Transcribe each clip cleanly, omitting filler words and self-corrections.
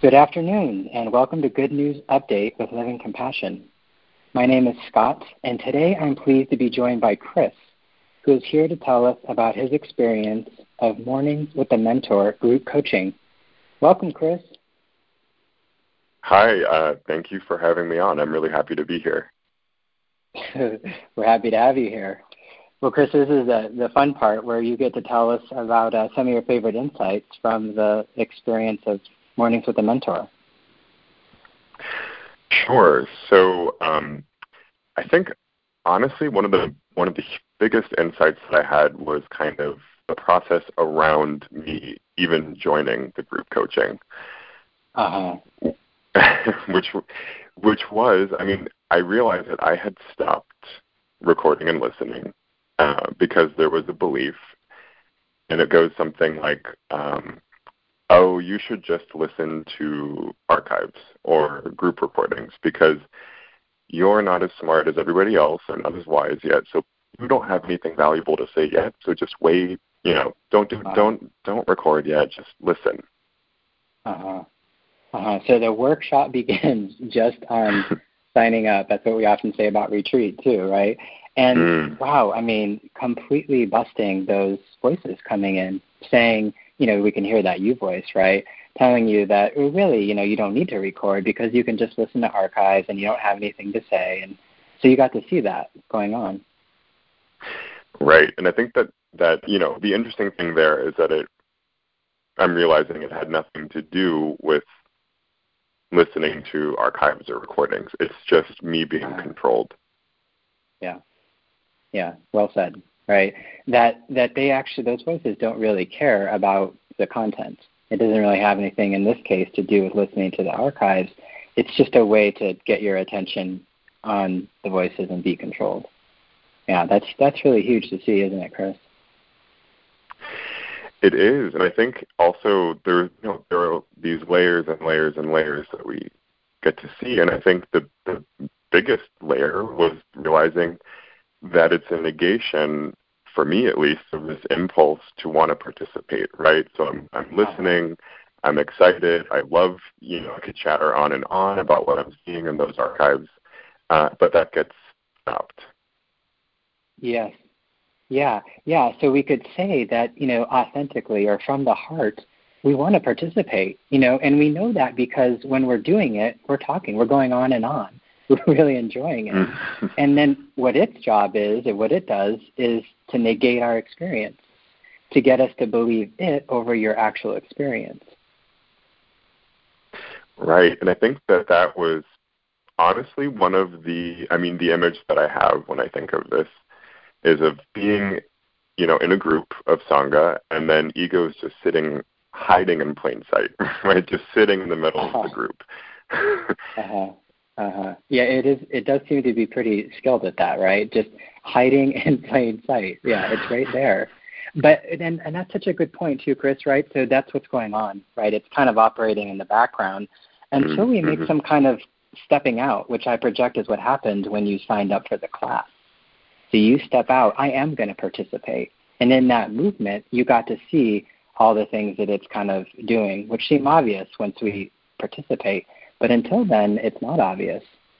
Good afternoon, and welcome to Good News Update with Living Compassion. My name is Scott, and today I'm pleased to be joined by Chris, who is here to tell us about his experience of Mornings with a Mentor group coaching. Welcome, Chris. Hi, thank you for having me on. I'm really happy to be here. We're happy to have you here. Well, Chris, this is the fun part where you get to tell us about some of your favorite insights from the experience of Mornings with a Mentor. Sure. So I think, honestly, one of the biggest insights that I had was kind of the process around me even joining the group coaching. Which was, I realized that I had stopped recording and listening because there was a belief, and it goes something like, oh, you should just listen to archives or group recordings because you're not as smart as everybody else and not as wise yet, so you don't have anything valuable to say yet, so just wait, don't record yet, just listen. So the workshop begins just on signing up. That's what we often say about retreat too, right? And wow, completely busting those voices coming in, saying, we can hear that you voice, right? Telling you that really, you don't need to record because you can just listen to archives and you don't have anything to say. And so you got to see that going on. Right. And I think that the interesting thing there is that I'm realizing it had nothing to do with listening to archives or recordings. It's just me being controlled. Yeah, well said, right? That they actually, those voices don't really care about the content. It doesn't really have anything in this case to do with listening to the archives. It's just a way to get your attention on the voices and be controlled. Yeah, that's really huge to see, isn't it, Chris? It is, and I think also there are these layers and layers and layers that we get to see, and I think the biggest layer was realizing that it's a negation, for me at least, of this impulse to want to participate, right? So I'm listening, I'm excited, I love, I could chatter on and on about what I'm seeing in those archives, but that gets stopped. Yes. Yeah. So we could say that, authentically or from the heart, we want to participate, and we know that because when we're doing it, we're talking, we're going on and on. We're really enjoying it. And then what its job is, and what it does, is to negate our experience, to get us to believe it over your actual experience. Right. And I think that was honestly one of the image that I have when I think of this is of being, in a group of Sangha, and then ego is just hiding in plain sight, right? Just sitting in the middle of the group. Yeah, it does seem to be pretty skilled at that, right? Just hiding in plain sight. Yeah, it's right there. But and that's such a good point too, Chris, right? So that's what's going on, right? It's kind of operating in the background until we make some kind of stepping out, which I project is what happened when you signed up for the class. So you step out, I am going to participate. And in that movement, you got to see all the things that it's kind of doing, which seem obvious once we participate. But until then, it's not obvious.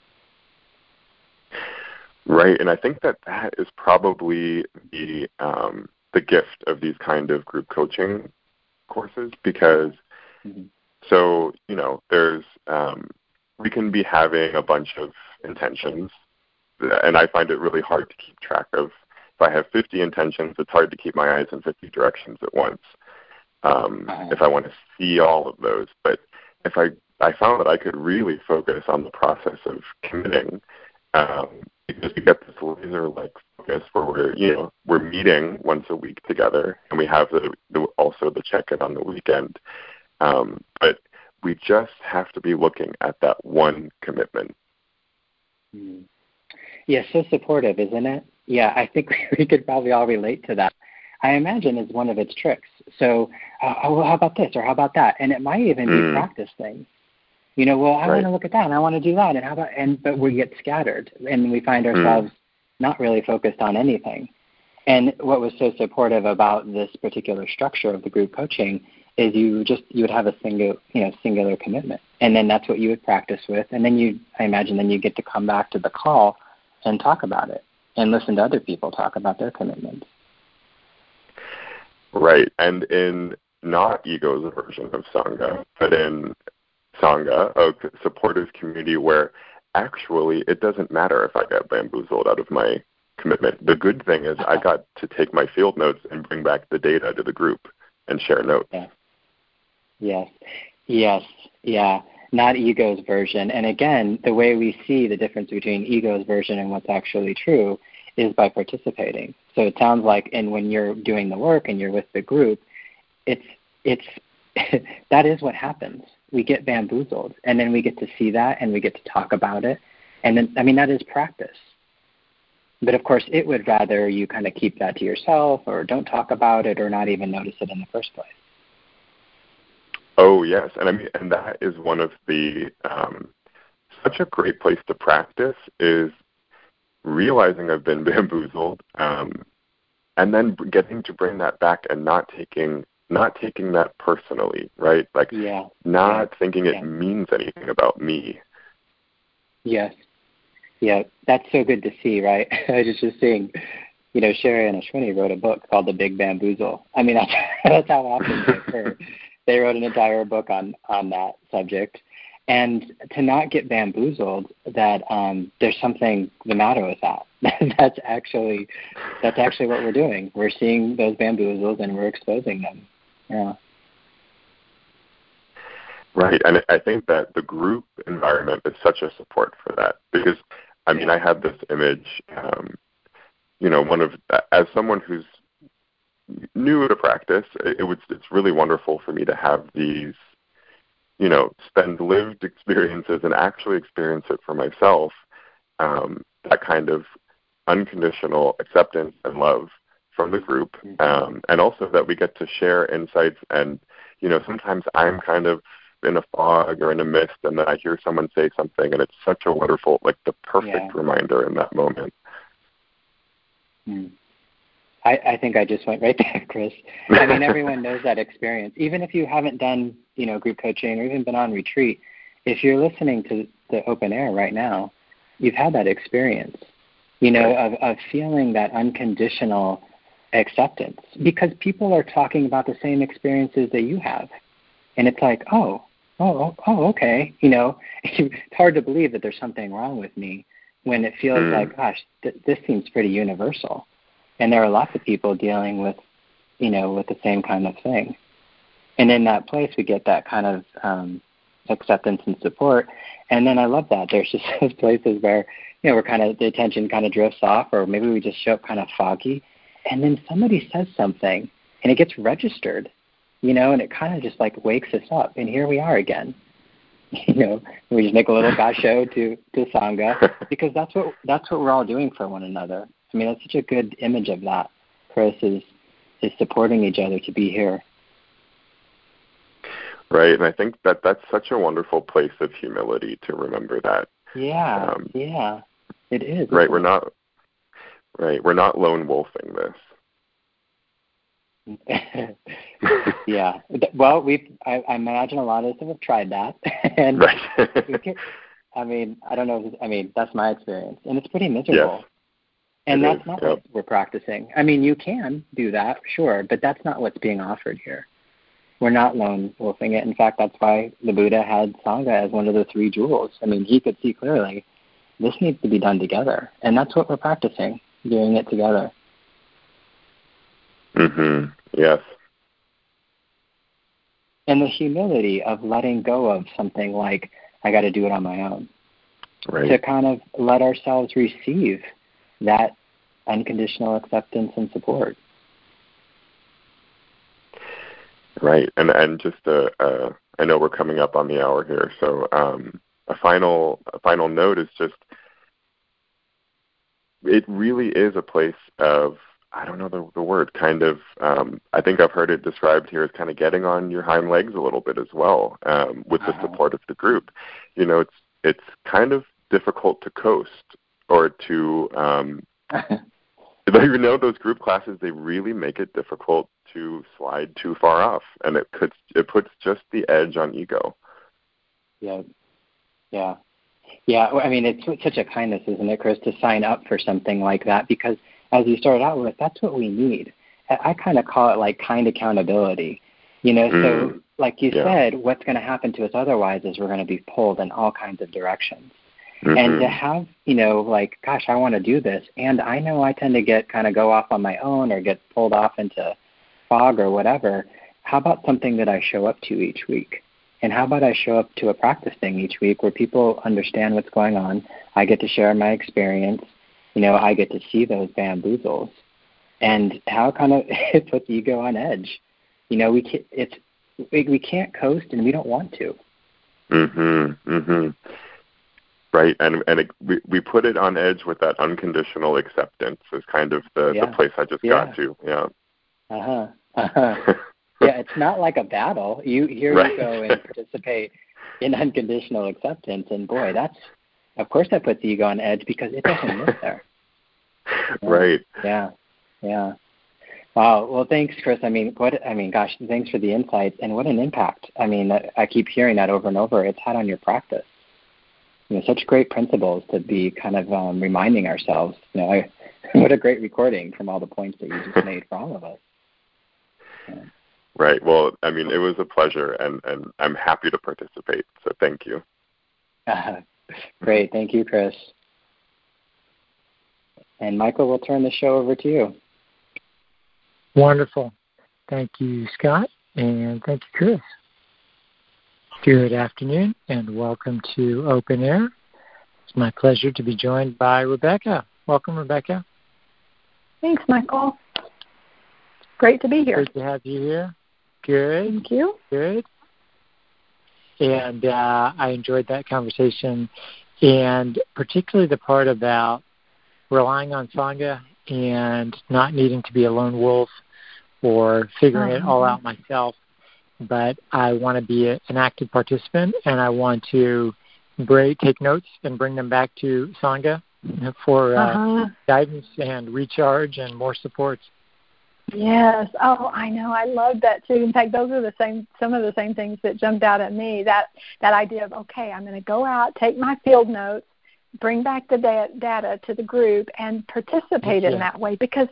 Right, and I think that is probably the gift of these kind of group coaching courses because, so, there's, we can be having a bunch of intentions, and I find it really hard to keep track of. If I have 50 intentions, it's hard to keep my eyes in 50 directions at once if I want to see all of those. But if I found that I could really focus on the process of committing because we get this laser-like focus where we're meeting once a week together, and we have also the check-in on the weekend. But we just have to be looking at that one commitment. Yeah, so supportive, isn't it? Yeah, I think we could probably all relate to that. I imagine is one of its tricks. So, well, how about this or how about that? And it might even be practice things. I want to look at that and I want to do that. But we get scattered and we find ourselves not really focused on anything. And what was so supportive about this particular structure of the group coaching is you would have a singular commitment, and then that's what you would practice with, and then I imagine you get to come back to the call and talk about it and listen to other people talk about their commitments. Right, and in not ego's version of Sangha, but in Sangha, a supportive community where actually it doesn't matter if I get bamboozled out of my commitment. The good thing is I got to take my field notes and bring back the data to the group and share notes. Yeah. Yes. Yeah. Not ego's version. And again, the way we see the difference between ego's version and what's actually true is by participating. So it sounds like, and when you're doing the work and you're with the group, it's that is what happens. We get bamboozled, and then we get to see that, and we get to talk about it. And then, that is practice. But of course, it would rather you kind of keep that to yourself, or don't talk about it, or not even notice it in the first place. Oh yes, and that is one of the such a great place to practice is realizing I've been bamboozled, and then getting to bring that back and not taking that personally, right? Like not thinking it means anything about me. Yes. Yeah, that's so good to see, right? I was just seeing, Sherry and Ashwini wrote a book called The Big Bamboozle. That's how often they occur. They wrote an entire book on that subject. And to not get bamboozled, that there's something the matter with that. That's actually what we're doing. We're seeing those bamboozles and we're exposing them. Yeah. Right, and I think that the group environment is such a support for that because, I had this image, as someone who's new to practice, it's really wonderful for me to have these, spend lived experiences and actually experience it for myself, that kind of unconditional acceptance and love from the group, and also that we get to share insights and, sometimes I'm kind of in a fog or in a mist and then I hear someone say something and it's such a wonderful, like the perfect reminder in that moment. I think I just went right there, Chris. Everyone knows that experience. Even if you haven't done, group coaching or even been on retreat, if you're listening to the open air right now, you've had that experience, of feeling that unconditional acceptance because people are talking about the same experiences that you have. And it's like, oh, okay. It's hard to believe that there's something wrong with me when it feels like, gosh, this seems pretty universal. And there are lots of people dealing with, with the same kind of thing. And in that place, we get that kind of acceptance and support. And then I love that. There's just those places where, we're kind of, the attention kind of drifts off, or maybe we just show up kind of foggy. And then somebody says something, and it gets registered. And it kind of just like wakes us up. And here we are again. We just make a little gasho to Sangha because that's what we're all doing for one another. That's such a good image of that. Chris is supporting each other to be here. Right, and I think that's such a wonderful place of humility to remember that. Yeah, it is. Right, we're not lone wolfing this. Yeah. Well, I imagine a lot of us have tried that, and right. I don't know. That's my experience, and it's pretty miserable. Yes, and that's not what we're practicing. You can do that, sure, but that's not what's being offered here. We're not lone wolfing it. In fact, that's why the Buddha had Sangha as one of the three jewels. He could see clearly this needs to be done together, and that's what we're practicing, doing it together. Yes. And the humility of letting go of something like, I got to do it on my own. Right. To kind of let ourselves receive that unconditional acceptance and support. Right. And just I know we're coming up on the hour here, so a final note is just, it really is a place of, I don't know the word, kind of, I think I've heard it described here as kind of getting on your hind legs a little bit as well, with the support of the group. It's kind of difficult to coast or to, those group classes, they really make it difficult to slide too far off, and it puts just the edge on ego. Yeah. Well, I mean, it's such a kindness, isn't it, Chris, to sign up for something like that? Because as you started out with, that's what we need. I kind of call it like kind accountability. So like you said, what's going to happen to us otherwise is we're going to be pulled in all kinds of directions. Mm-hmm. And to have, like, gosh, I want to do this. And I know I tend to go off on my own or get pulled off into fog or whatever. How about something that I show up to each week? And how about I show up to a practice thing each week where people understand what's going on? I get to share my experience. I get to see those bamboozles. And how kind of it puts ego on edge. We can't coast, and we don't want to. Right, and we put it on edge with that unconditional acceptance is kind of the place I just got to. Yeah. Yeah, it's not like a battle. You go and participate in unconditional acceptance, and boy, of course that puts ego on edge because it doesn't live there. Right. Yeah. Wow. Well, thanks, Chris. Gosh, thanks for the insights, and what an impact. I keep hearing that over and over. It's had on your practice. Such great principles to be kind of reminding ourselves. What a great recording from all the points that you just made for all of us. Yeah. Right. Well, it was a pleasure, and I'm happy to participate. So thank you. Great. Thank you, Chris. And Michael, we'll turn the show over to you. Wonderful. Thank you, Scott, and thank you, Chris. Good afternoon, and welcome to Open Air. It's my pleasure to be joined by Rebecca. Welcome, Rebecca. Thanks, Michael. Great to be here. Great to have you here. Good. Thank you. Good. And I enjoyed that conversation, and particularly the part about relying on Sangha and not needing to be a lone wolf or figuring it all out myself. But I want to be an active participant, and I want to take notes and bring them back to Sangha for guidance and recharge and more support. Yes. Oh, I know. I love that too. In fact, those are some of the same things that jumped out at me. That idea of, okay, I'm going to go out, take my field notes, bring back the data to the group, and participate in that way, because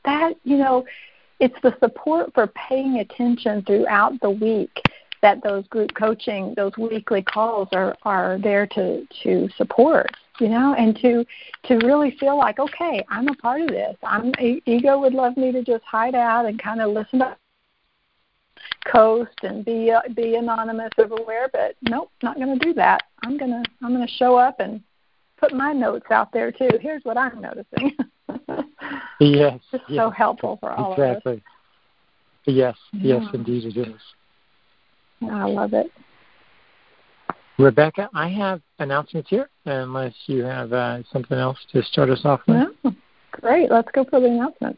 it's the support for paying attention throughout the week that those group coaching, those weekly calls are there to support, and to really feel like, okay, I'm a part of this. Ego would love me to just hide out and kind of listen to coast and be anonymous everywhere, but nope, not going to do that. I'm going to show up and put my notes out there too. Here's what I'm noticing. Yes. It's so helpful for all of us. Yes, indeed it is. I love it. Rebecca, I have announcements here, unless you have something else to start us off with. No. Great. Let's go for the announcements.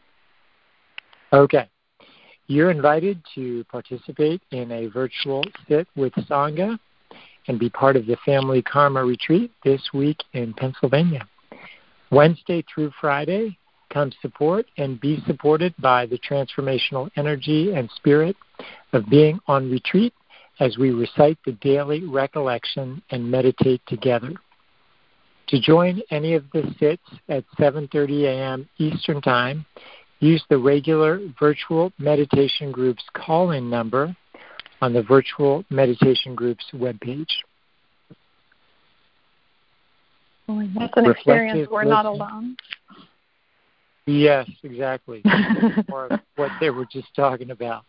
Okay. You're invited to participate in a virtual sit with Sangha and be part of the Family Karma Retreat this week in Pennsylvania. Wednesday through Friday, come support and be supported by the transformational energy and spirit of being on retreat as we recite the daily recollection and meditate together. To join any of the sits at 7:30 a.m. Eastern Time, use the regular virtual meditation group's call-in number on the virtual meditation group's webpage. That's an experience. We're not alone. Yes, exactly. More of what they were just talking about.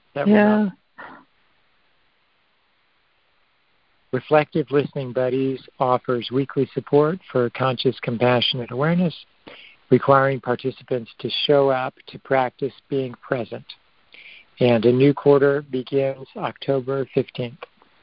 Reflective Listening Buddies offers weekly support for conscious, compassionate awareness, requiring participants to show up to practice being present. And a new quarter begins October 15th.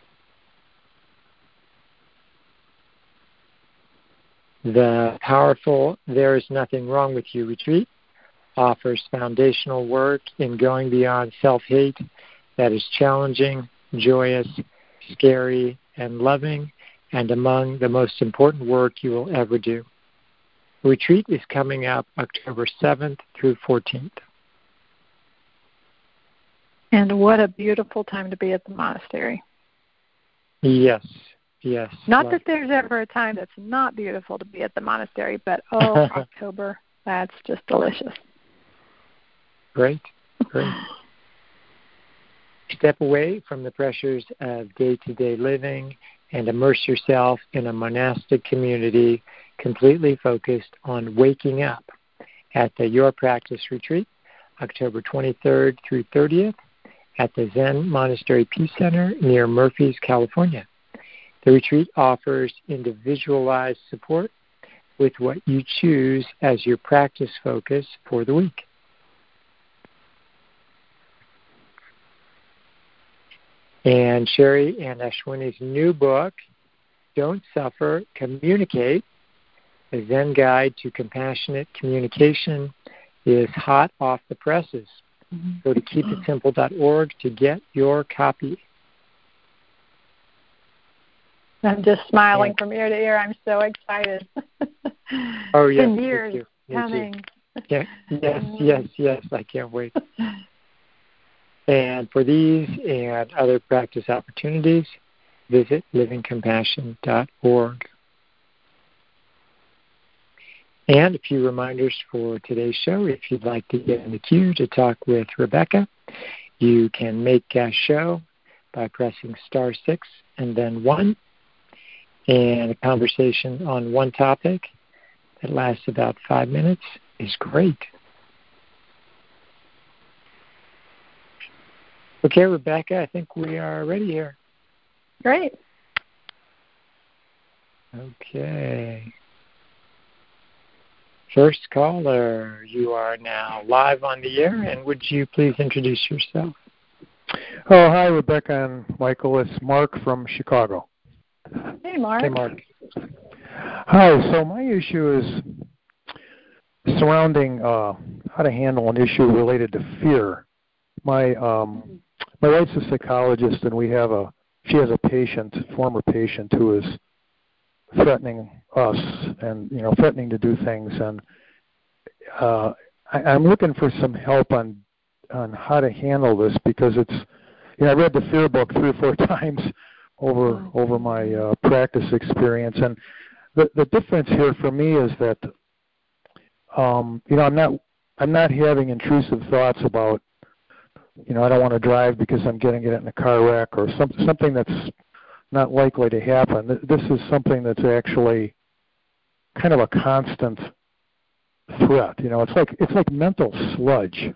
The powerful There Is Nothing Wrong With You retreat offers foundational work in going beyond self-hate that is challenging, joyous, scary, and loving, and among the most important work you will ever do. The retreat is coming up October 7th through 14th. And what a beautiful time to be at the monastery. Yes, yes. Not that there's ever a time that's not beautiful to be at the monastery, but October, that's just delicious. Great, great. Step away from the pressures of day-to-day living and immerse yourself in a monastic community completely focused on waking up at the Your Practice Retreat, October 23rd through 30th at the Zen Monastery Peace Center near Murphys, California. The retreat offers individualized support with what you choose as your practice focus for the week. And Sherry and Ashwini's new book, Don't Suffer, Communicate, a Zen Guide to Compassionate Communication, is hot off the presses. Go to keepitsimple.org to get your copy. I'm just smiling from ear to ear. I'm so excited. Oh, yes. It's been years coming. Yeah, yes. I can't wait. And for these and other practice opportunities, visit livingcompassion.org. And a few reminders for today's show. If you'd like to get in the queue to talk with Rebecca, you can make a show by pressing *6 and then 1. And a conversation on one topic that lasts about 5 minutes is great. Okay, Rebecca, I think we are ready here. Great. Okay. First caller, you are now live on the air, and would you please introduce yourself? Oh, hi, Rebecca and Michael. It's Mark from Chicago. Hey, Mark. Hey, Mark. Hi. So my issue is surrounding how to handle an issue related to fear. My wife's a psychologist, and she has a patient, former patient, who is threatening us and threatening to do things, and I'm looking for some help on how to handle this, because it's I read the fear book 3 or 4 times over my practice experience, and the difference here for me is that I'm not having intrusive thoughts about I don't want to drive because I'm going to get in a car wreck or something that's not likely to happen. This is something that's actually kind of a constant threat. It's like mental sludge.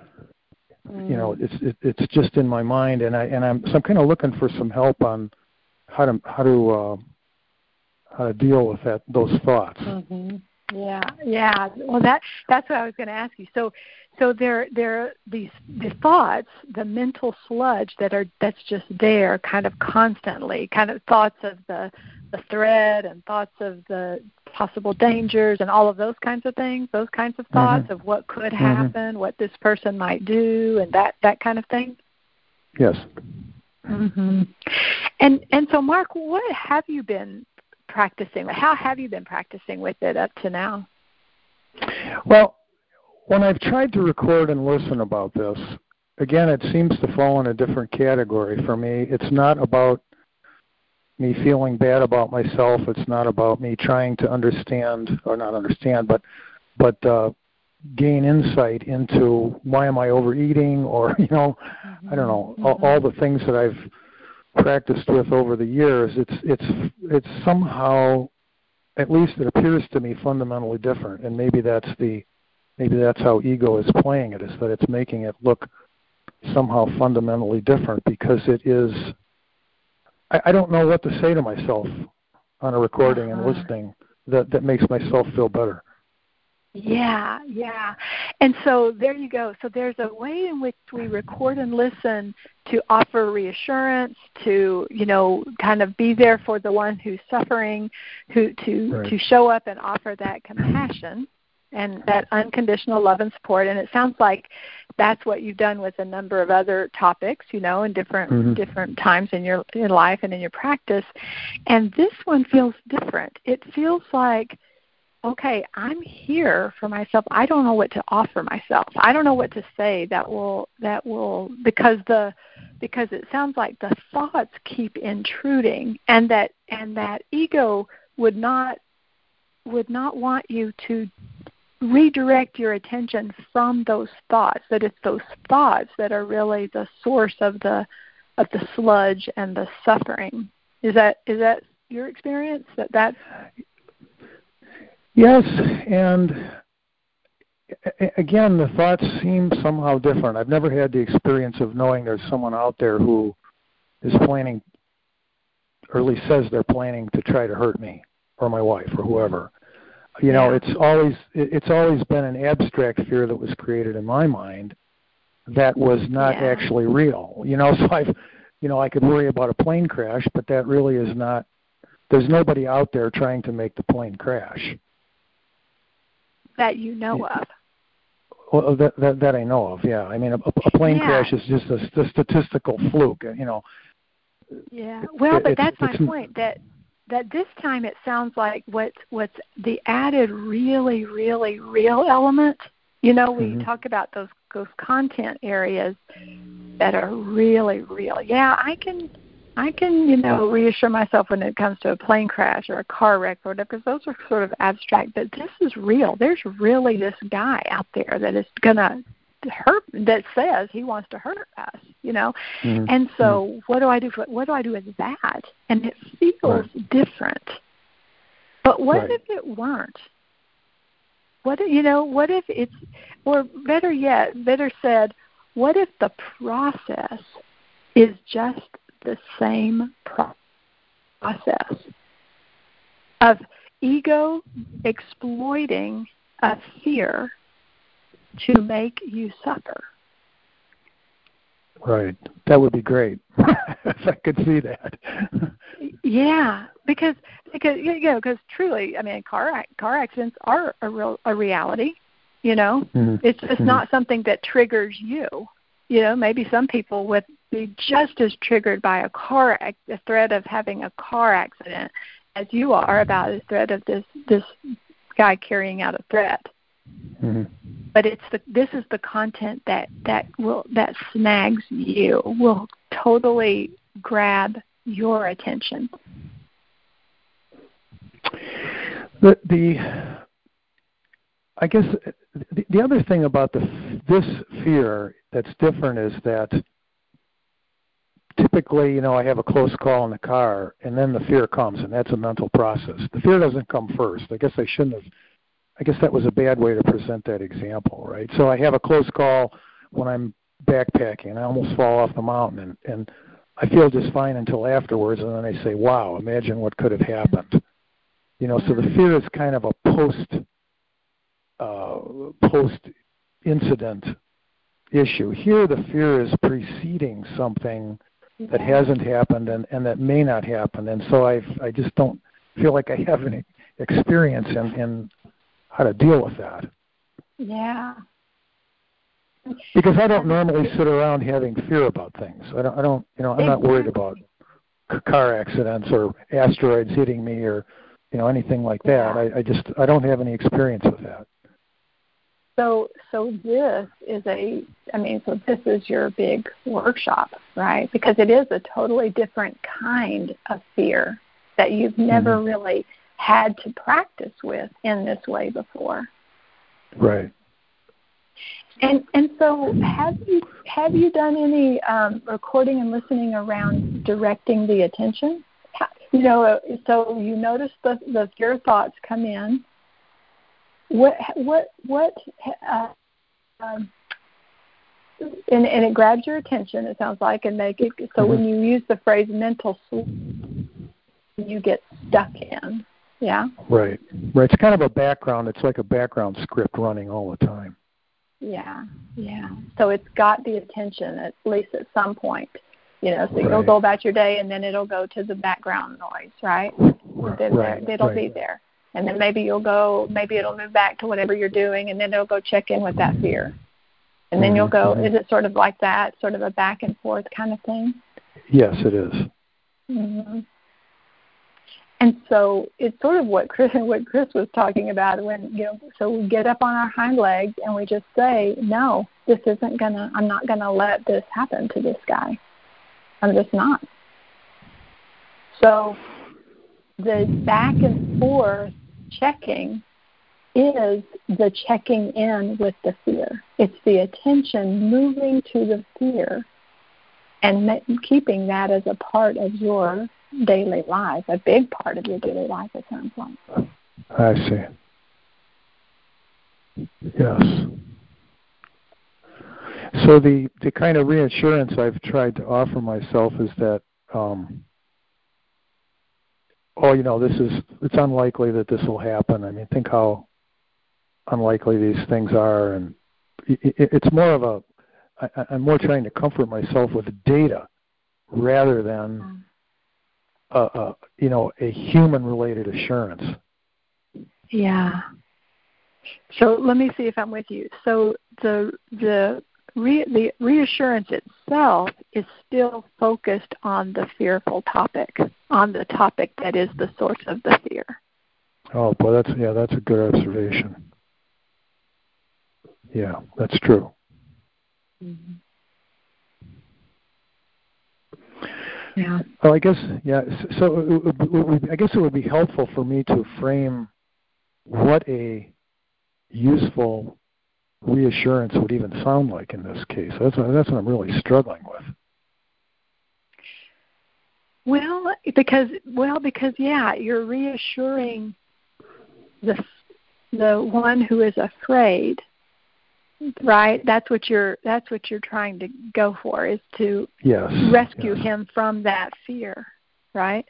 It's just in my mind, and I'm kind of looking for some help on how to deal with those thoughts. Mm-hmm. Yeah. Well, that's what I was going to ask you. So there are these thoughts, the mental sludge that's just there, kind of constantly, kind of thoughts of the threat and thoughts of the possible dangers and all of those kinds of things, those kinds of thoughts of what could happen, what this person might do, and that kind of thing. Yes. Mm-hmm. And so, Mark, what have you been practicing? How have you been practicing with it up to now? Well, when I've tried to record and listen about this, again, it seems to fall in a different category for me. It's not about me feeling bad about myself. It's not about me trying to understand, or not understand, but gain insight into why am I overeating, or I don't know, all the things that I've practiced with over the years. It's somehow, at least it appears to me, fundamentally different, and maybe that's how ego is playing it, is that it's making it look somehow fundamentally different, because it is. I don't know what to say to myself on a recording and listening that makes myself feel better. Yeah. And so there you go. So there's a way in which we record and listen to offer reassurance, to, kind of be there for the one who's suffering, to show up and offer that compassion and that unconditional love and support. And it sounds like that's what you've done with a number of other topics, in different times in your life and in your practice. And this one feels different. It feels like okay, I'm here for myself. I don't know what to offer myself. I don't know what to say that will because it sounds like the thoughts keep intruding, and that ego would not want you to redirect your attention from those thoughts, that it's those thoughts that are really the source of the sludge and the suffering. Is that your experience? That Yes, and again, the thoughts seem somehow different. I've never had the experience of knowing there's someone out there who is planning, or at least says they're planning to try to hurt me or my wife or whoever. You know, it's always been an abstract fear that was created in my mind that was not actually real. You know, so I could worry about a plane crash, but that really is not. There's nobody out there trying to make the plane crash. That you know of. Well, that I know of, yeah. I mean, a plane crash is just a statistical fluke, you know. Yeah. Well, but that's my point. That this time it sounds like what's the added really, really real element. You know, we talk about those content areas that are really real. Yeah, I can reassure myself when it comes to a plane crash or a car wreck or whatever, because those are sort of abstract. But this is real. There's really this guy out there that is going to hurt, that says he wants to hurt us, you know. And so what do I do with that? And it feels different. But what if it weren't? What if it's, or better yet, better said, what if the process is just the same process of ego exploiting a fear to make you suffer? Right. That would be great if I could see that. Yeah, because truly, I mean, car accidents are a reality. You know, it's just not something that triggers you. You know, maybe some people would be just as triggered by the threat of having a car accident as you are about the threat of this guy carrying out a threat. But this is the content that snags you, will totally grab your attention. I guess the other thing about this fear that's different is that typically, you know, I have a close call in the car, and then the fear comes, and that's a mental process. The fear doesn't come first. I guess that was a bad way to present that example, right? So I have a close call when I'm backpacking, and I almost fall off the mountain, and I feel just fine until afterwards, and then I say, wow, imagine what could have happened. You know, so the fear is kind of a post-incident issue. Here the fear is preceding something that hasn't happened and that may not happen, and so I just don't feel like I have any experience in how to deal with that. Yeah. Because I don't normally sit around having fear about things. I don't I'm not worried about car accidents or asteroids hitting me or, you know, anything like that. I don't have any experience with that. So this is your big workshop, right? Because it is a totally different kind of fear that you've never really had to practice with in this way before. Right. And so have you done any recording and listening around directing the attention? You know, so you notice the fear thoughts come in. And it grabs your attention, it sounds like, and make it so when you use the phrase mental swoop, you get stuck in. Yeah? Right. It's kind of a background. It's like a background script running all the time. Yeah. So it's got the attention, at least at some point. You know, so you'll go about your day, and then it'll go to the background noise, right? It'll be there. And then maybe it'll move back to whatever you're doing, and then it'll go check in with that fear. And then you'll go, is it sort of like that, sort of a back and forth kind of thing? Yes, it is. And so it's sort of what Chris was talking about when, so we get up on our hind legs and we just say, no, I'm not gonna let this happen to this guy. I'm just not. So the back and forth checking is the checking in with the fear. It's the attention moving to the fear and keeping that as a part of your daily life, a big part of your daily life, it sounds like. I see. Yes. So the kind of reassurance I've tried to offer myself is that, it's unlikely that this will happen. I mean, think how unlikely these things are, and it's more of I'm more trying to comfort myself with the data rather than a human-related assurance. Yeah. So let me see if I'm with you. So the reassurance itself is still focused on the fearful topic, on the topic that is the source of the fear. Oh, boy, that's a good observation. Yeah, that's true. Mm-hmm. Yeah. Well, I guess, yeah. So I guess it would be helpful for me to frame what a useful reassurance would even sound like in this case. That's what I'm really struggling with. Well, because yeah, you're reassuring the one who is afraid, right? That's what you're trying to go for, is to rescue him from that fear, right?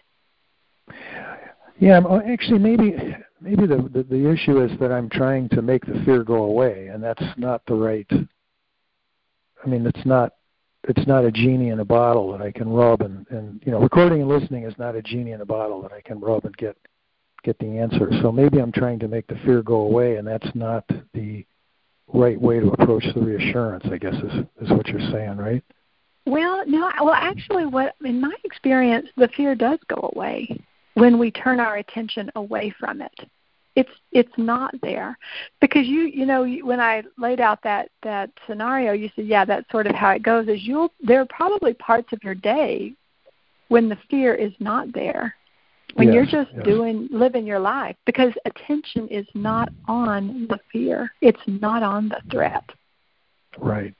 Yeah, actually, maybe the issue is that I'm trying to make the fear go away, and that's not the right. I mean, it's not a genie in a bottle that I can rub, and recording and listening is not a genie in a bottle that I can rub and get the answer. So maybe I'm trying to make the fear go away, and that's not the right way to approach the reassurance, I guess, is what you're saying, right? Well, no. Well, actually, in my experience, the fear does go away when we turn our attention away from it. It's not there, because when I laid out that scenario, you said, yeah, that's sort of how it goes. There are probably parts of your day when the fear is not there, when you're just living your life, because attention is not on the fear. It's not on the threat. Right.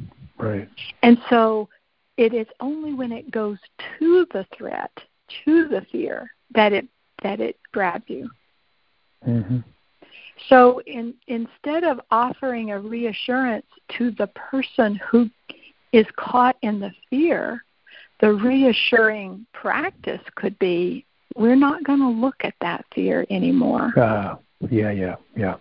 And so it is only when it goes to the threat, to the fear, that it grabs you. Mm-hmm. So instead of offering a reassurance to the person who is caught in the fear, the reassuring practice could be, we're not going to look at that fear anymore. Yeah,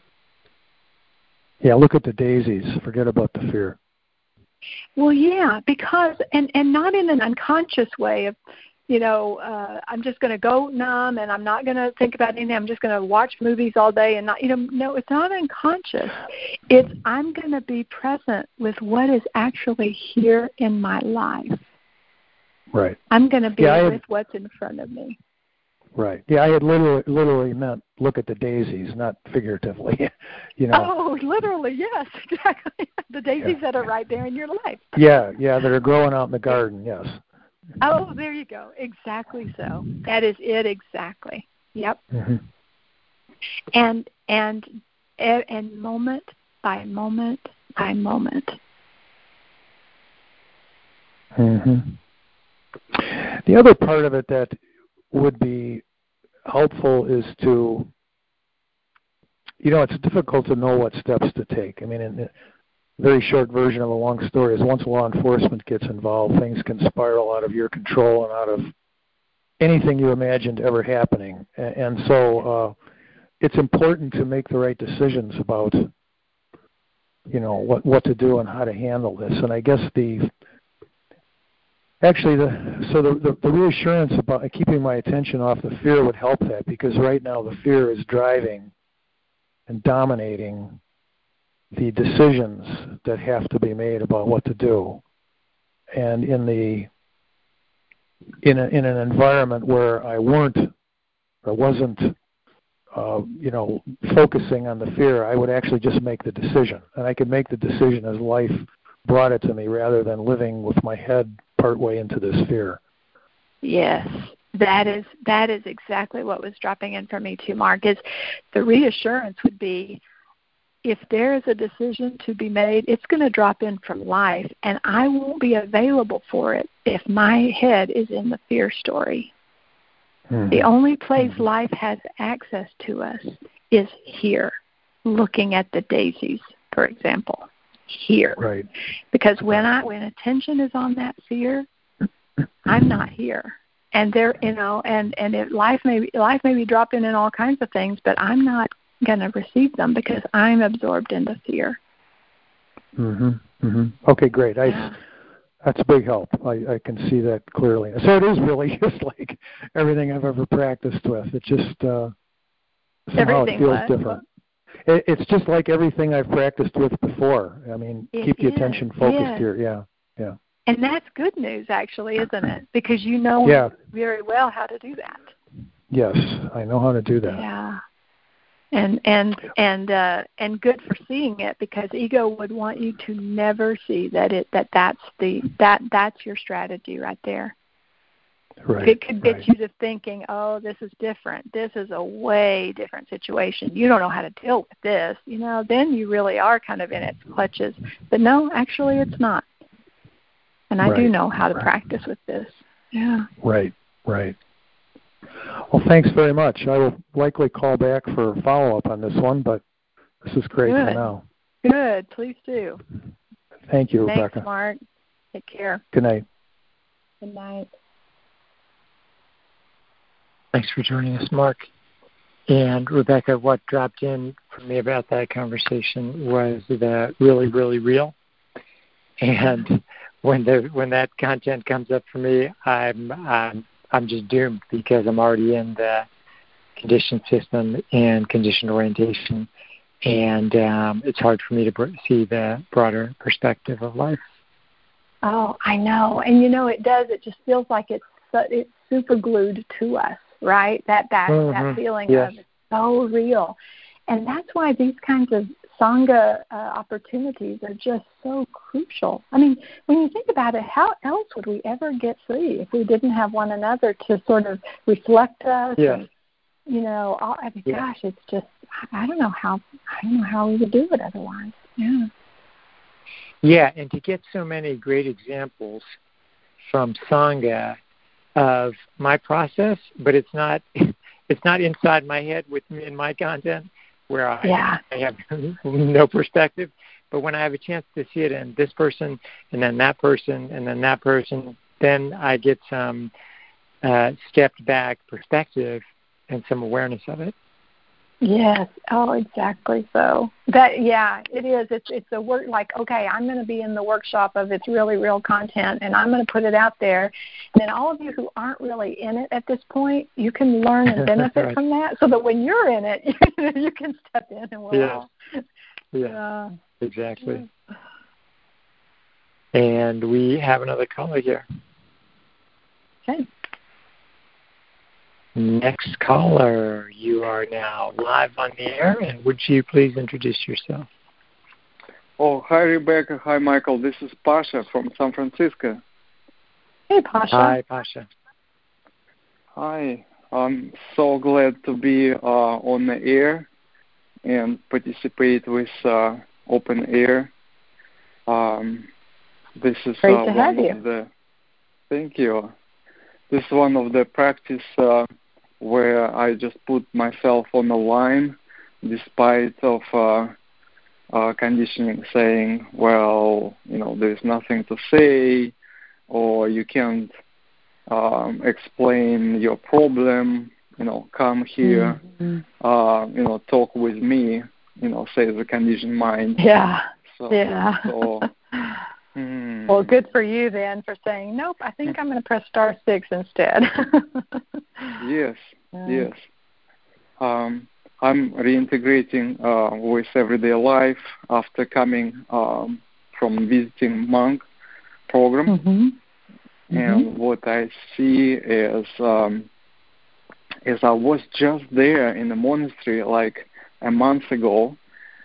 look at the daisies. Forget about the fear. Well, yeah, because, and not in an unconscious way of, I'm just going to go numb and I'm not going to think about anything. I'm just going to watch movies all day and not, no, it's not unconscious. It's I'm going to be present with what is actually here in my life. Right. I'm going to be with what's in front of me. Right. Yeah, I had literally meant look at the daisies, not figuratively. Oh, literally, yes, exactly. The daisies that are right there in your life. Yeah, that are growing out in the garden, yes. Oh, there you go. Exactly so. That is it exactly. Yep. Mm-hmm. And moment by moment by moment. Mm-hmm. The other part of it that would be helpful is to, it's difficult to know what steps to take. I mean, in a very short version of a long story is once law enforcement gets involved, things can spiral out of your control and out of anything you imagined ever happening. And so it's important to make the right decisions about, what to do and how to handle this. And I guess the reassurance about keeping my attention off the fear would help that, because right now the fear is driving and dominating the decisions that have to be made about what to do. And in an environment where I weren't I wasn't, focusing on the fear, I would actually just make the decision. And I could make the decision as life brought it to me rather than living with my head partway into this fear. Yes, that is exactly what was dropping in for me too, Mark, is the reassurance would be, if there is a decision to be made, it's going to drop in from life, and I won't be available for it if my head is in the fear story. Mm-hmm. The only place life has access to us is here, looking at the daisies, for example, here. Right. Because when attention is on that fear, I'm not here. And there, life may be dropping in all kinds of things, but I'm not going to receive them because I'm absorbed into fear. Okay, great. That's a big help. I can see that clearly. So it is really just like everything I've ever practiced with. It just somehow it feels different. It's just like everything I've practiced with before. I mean, keep the attention focused here. Yeah. And that's good news, actually, isn't it? Because you know very well how to do that. Yes, I know how to do that. Yeah. And good for seeing it, because ego would want you to never see that's your strategy right there. Right. It could get you to thinking, oh, this is different. This is a way different situation. You don't know how to deal with this. Then you really are kind of in its clutches. But no, actually, it's not. And I do know how to practice with this. Yeah. Right. Well, thanks very much. I will likely call back for follow-up on this one, but this is great for now. Good. Please do. Thank you, Rebecca. Thanks, Mark. Take care. Good night. Good night. Thanks for joining us, Mark. And Rebecca, what dropped in for me about that conversation was the really, really real. And when that content comes up for me, I'm just doomed, because I'm already in the conditioned system and conditioned orientation, and it's hard for me to see the broader perspective of life. Oh, I know, and it does. It just feels like it's super glued to us, right? That feeling of it's so real, and that's why these kinds of Sangha opportunities are just so crucial. I mean, when you think about it, how else would we ever get free if we didn't have one another to sort of reflect us? Yes. And, gosh, it's just, I don't know how we would do it otherwise. Yeah. Yeah, and to get so many great examples from Sangha of my process, but it's not inside my head in my content, where I have no perspective. But when I have a chance to see it in this person, and then that person, and then that person, then I get some stepped back perspective and some awareness of it. Yes. Oh, exactly so. It is. It's a work, like, okay, I'm going to be in the workshop of its really real content, and I'm going to put it out there. And then all of you who aren't really in it at this point, you can learn and benefit from that, so that when you're in it, you can step in and we'll all. Yeah, exactly. And we have another caller here. Okay. Next caller, you are now live on the air, and would you please introduce yourself? Oh, hi, Rebecca. Hi, Michael. This is Pasha from San Francisco. Hey, Pasha. Hi, Pasha. Hi. I'm so glad to be on the air and participate with Open Air. This is great to have you. Thank you. This is one of the practice where I just put myself on the line, despite of conditioning saying, well, there's nothing to say, or you can't explain your problem, come here, talk with me, say the conditioned mind. Yeah. Well, good for you then for saying, nope, I think I'm going to press *6 instead. Yes. I'm reintegrating with everyday life after coming from visiting monk program. And what I see is as I was just there in the monastery like a month ago,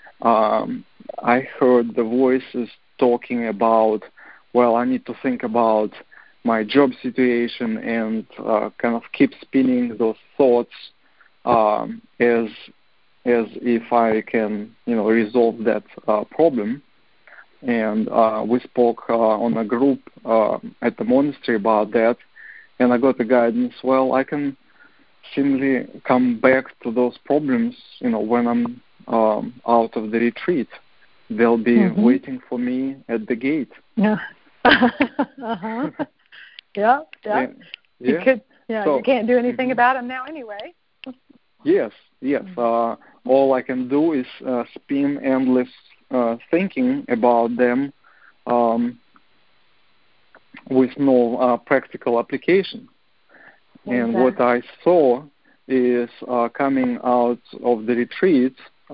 I heard the voices talking about, well, I need to think about my job situation and kind of keep spinning those thoughts as if I can, resolve that problem. And we spoke on a group at the monastery about that, and I got the guidance, well, I can simply come back to those problems, when I'm out of the retreat. They'll be waiting for me at the gate. Yeah. Uh-huh. Yeah. You can't do anything about them now anyway. Yes. All I can do is spin endless thinking about them with no practical application. Exactly. And what I saw is coming out of the retreat,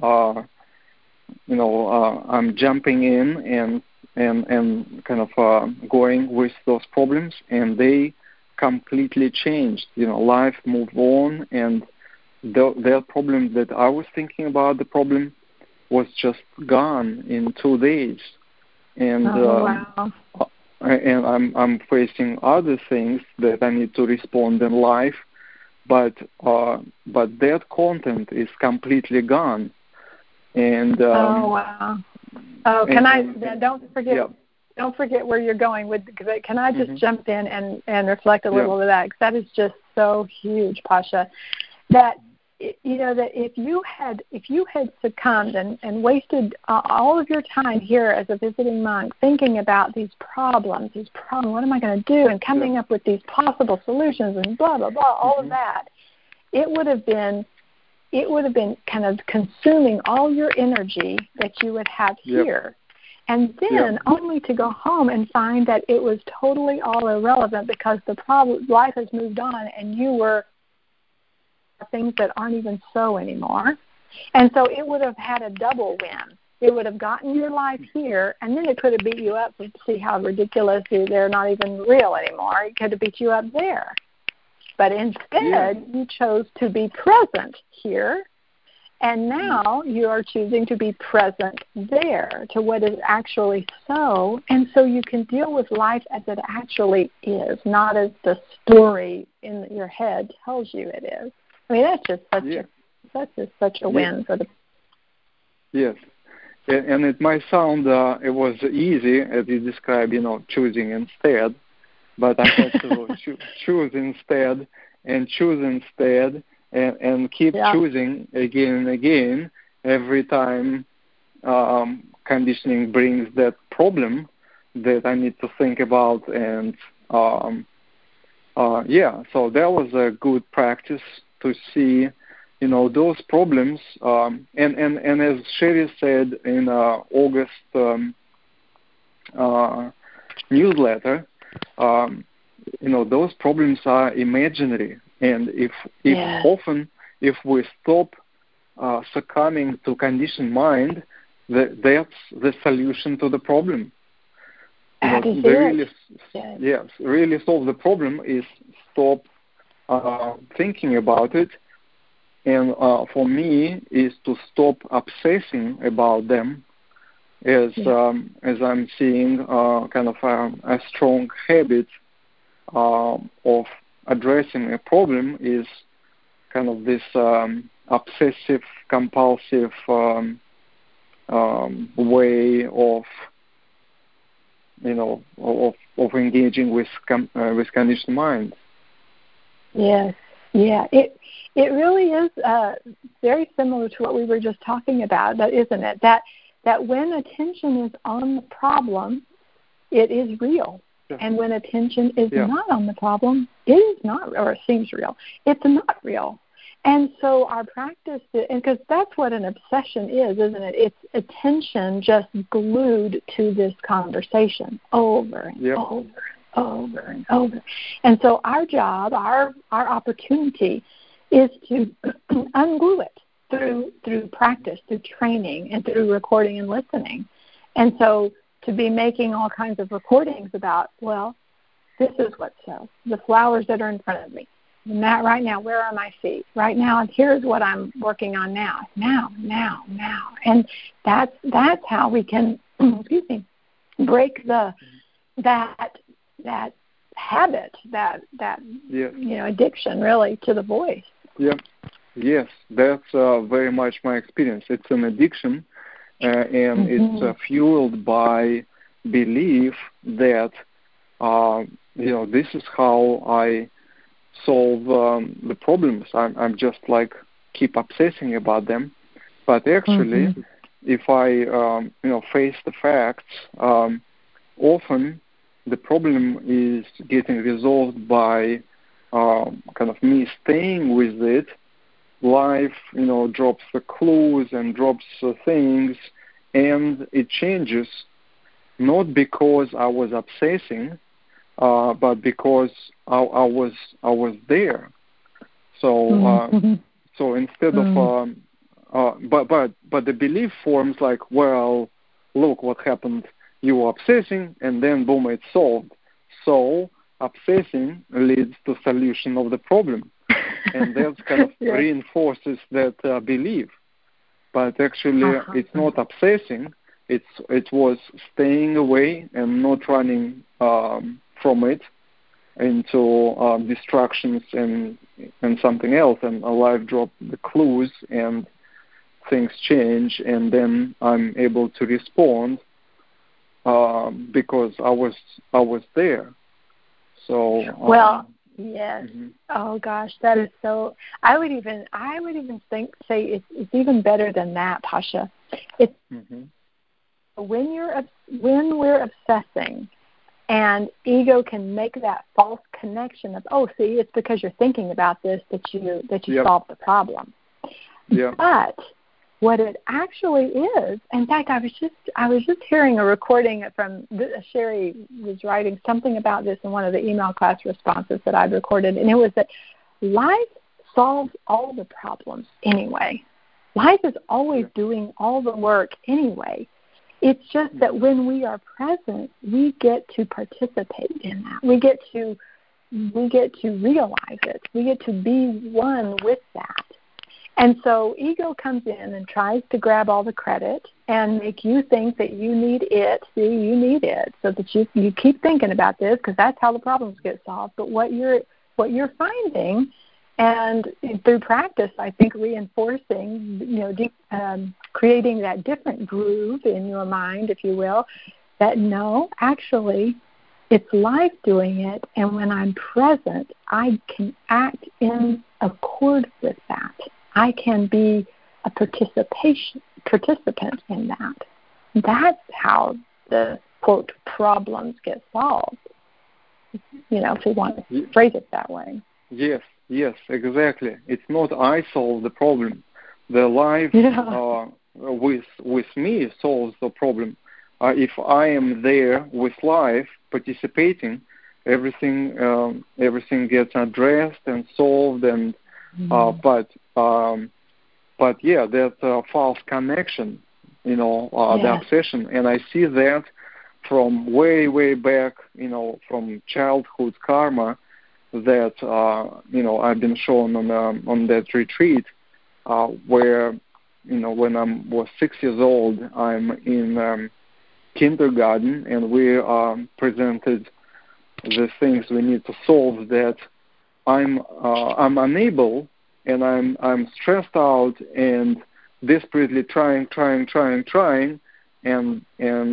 I'm jumping in and kind of going with those problems, and they completely changed. Life moved on, and that problem that I was thinking about, the problem was just gone in 2 days. And wow. And I'm facing other things that I need to respond in life, but that content is completely gone. And wow. Oh, don't forget. Yeah. Don't forget where you're going with. Can I just jump in and reflect a little of that? Because that is just so huge, Pasha. That that if you had succumbed and wasted all of your time here as a visiting monk thinking about these problems, what am I going to do, and coming up with these possible solutions and blah blah blah, all of that, it would have been kind of consuming all your energy that you would have here. And then only to go home and find that it was totally all irrelevant because life has moved on and you were things that aren't even so anymore. And so it would have had a double win. It would have gotten your life here, and then it could have beat you up to see how ridiculous they're not even real anymore. It could have beat you up there. But instead, you chose to be present here, and now you are choosing to be present there to what is actually so, and so you can deal with life as it actually is, not as the story in your head tells you it is. I mean, that's just such a win for the. Yes, and it might sound it was easy as you described, choosing instead, but I had to choose instead and keep choosing again and again every time conditioning brings that problem that I need to think about, and so that was a good practice to see, those problems, and as Sherry said in August newsletter, those problems are imaginary, and if we stop succumbing to conditioned mind, that's the solution to the problem. Really solve the problem is stop thinking about it, and for me is to stop obsessing about them, as I'm seeing kind of a strong habit of addressing a problem is kind of this obsessive compulsive way of engaging with conditioned mind. Yes, it really is very similar to what we were just talking about, isn't it? That when attention is on the problem, it is real, and when attention is not on the problem, it is not, or it seems real. It's not real. And so our practice, because that's what an obsession is, isn't it? It's attention just glued to this conversation over and over and over. And so our job, our opportunity is to unglue it through practice, through training, and through recording and listening. And so to be making all kinds of recordings about, well, this is what sells, the flowers that are in front of me. Not right now. Where are my feet? Right now, here's what I'm working on now. Now. And that's how we can, excuse me, break that habit, that addiction, really, to the voice. Yeah. Yes, that's very much my experience. It's an addiction, and it's fueled by belief that this is how I solve the problems. I'm just like keep obsessing about them, but actually, if I face the facts, often the problem is getting resolved by kind of me staying with it. Life, drops the clues and drops things, and it changes, not because I was obsessing, but because I was there. So so instead of but the belief forms like, well, look what happened. You were obsessing, and then boom, it's solved. So obsessing leads to solution of the problem. And that kind of reinforces that belief. But actually, it's not obsessing. It was staying away and not running from it into distractions and something else. And life dropped the clues, and things change, and then I'm able to respond because I was there. So yes. Oh gosh, that is so. I would even say it's even better than that, Pasha. It's when we're obsessing, and ego can make that false connection of, see, it's because you're thinking about this that you solved the problem. Yeah. But what it actually is, in fact, I was just hearing a recording from Sherry was writing something about this in one of the email class responses that I'd recorded, and it was that life solves all the problems anyway. Life is always doing all the work anyway. It's just that when we are present, we get to participate in that. We get to realize it. We get to be one with that. And so ego comes in and tries to grab all the credit and make you think that you need it. See, you need it, so that you keep thinking about this, because that's how the problems get solved. But what you're finding, and through practice, I think reinforcing, creating that different groove in your mind, if you will, that no, actually, it's life doing it, and when I'm present, I can act in accord with that. I can be a participant in that. That's how the, quote, problems get solved, if we want to phrase it that way. Yes, exactly. It's not I solve the problem. The life with me solves the problem. If I am there with life, participating, everything gets addressed and solved, and but that false connection, the obsession, and I see that from way back, from childhood karma that I've been shown on that retreat, where when I was 6 years old, I'm in kindergarten, and we presented the things we need to solve that I'm unable, and I'm stressed out and desperately trying, and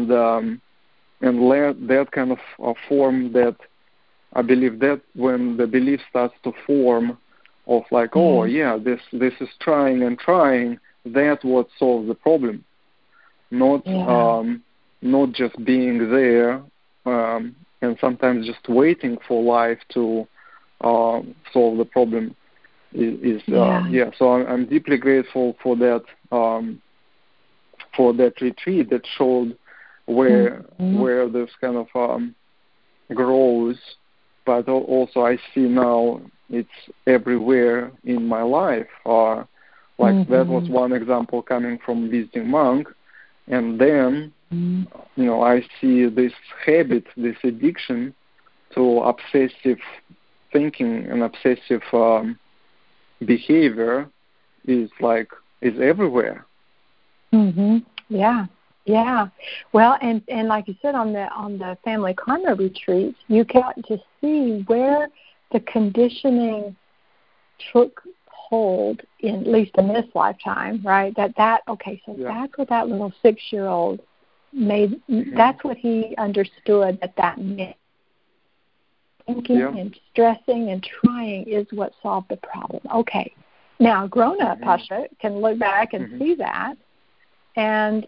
let that kind of form that I believe that when the belief starts to form of like, this is trying and trying, that's what solves the problem, not just being there and sometimes just waiting for life to solve the problem. So I'm deeply grateful for that retreat that showed where this kind of grows, but also I see now it's everywhere in my life. That was one example coming from visiting monk, and then I see this habit, this addiction to obsessive thinking and obsessive behavior is everywhere. Yeah. Yeah. Well, and like you said, on the family karma retreat, you got to see where the conditioning took hold, at least in this lifetime, right? That's what that little 6-year-old made. That's what he understood that meant. Thinking and stressing and trying is what solved the problem. Okay. Now, grown-up Pasha can look back and see that, and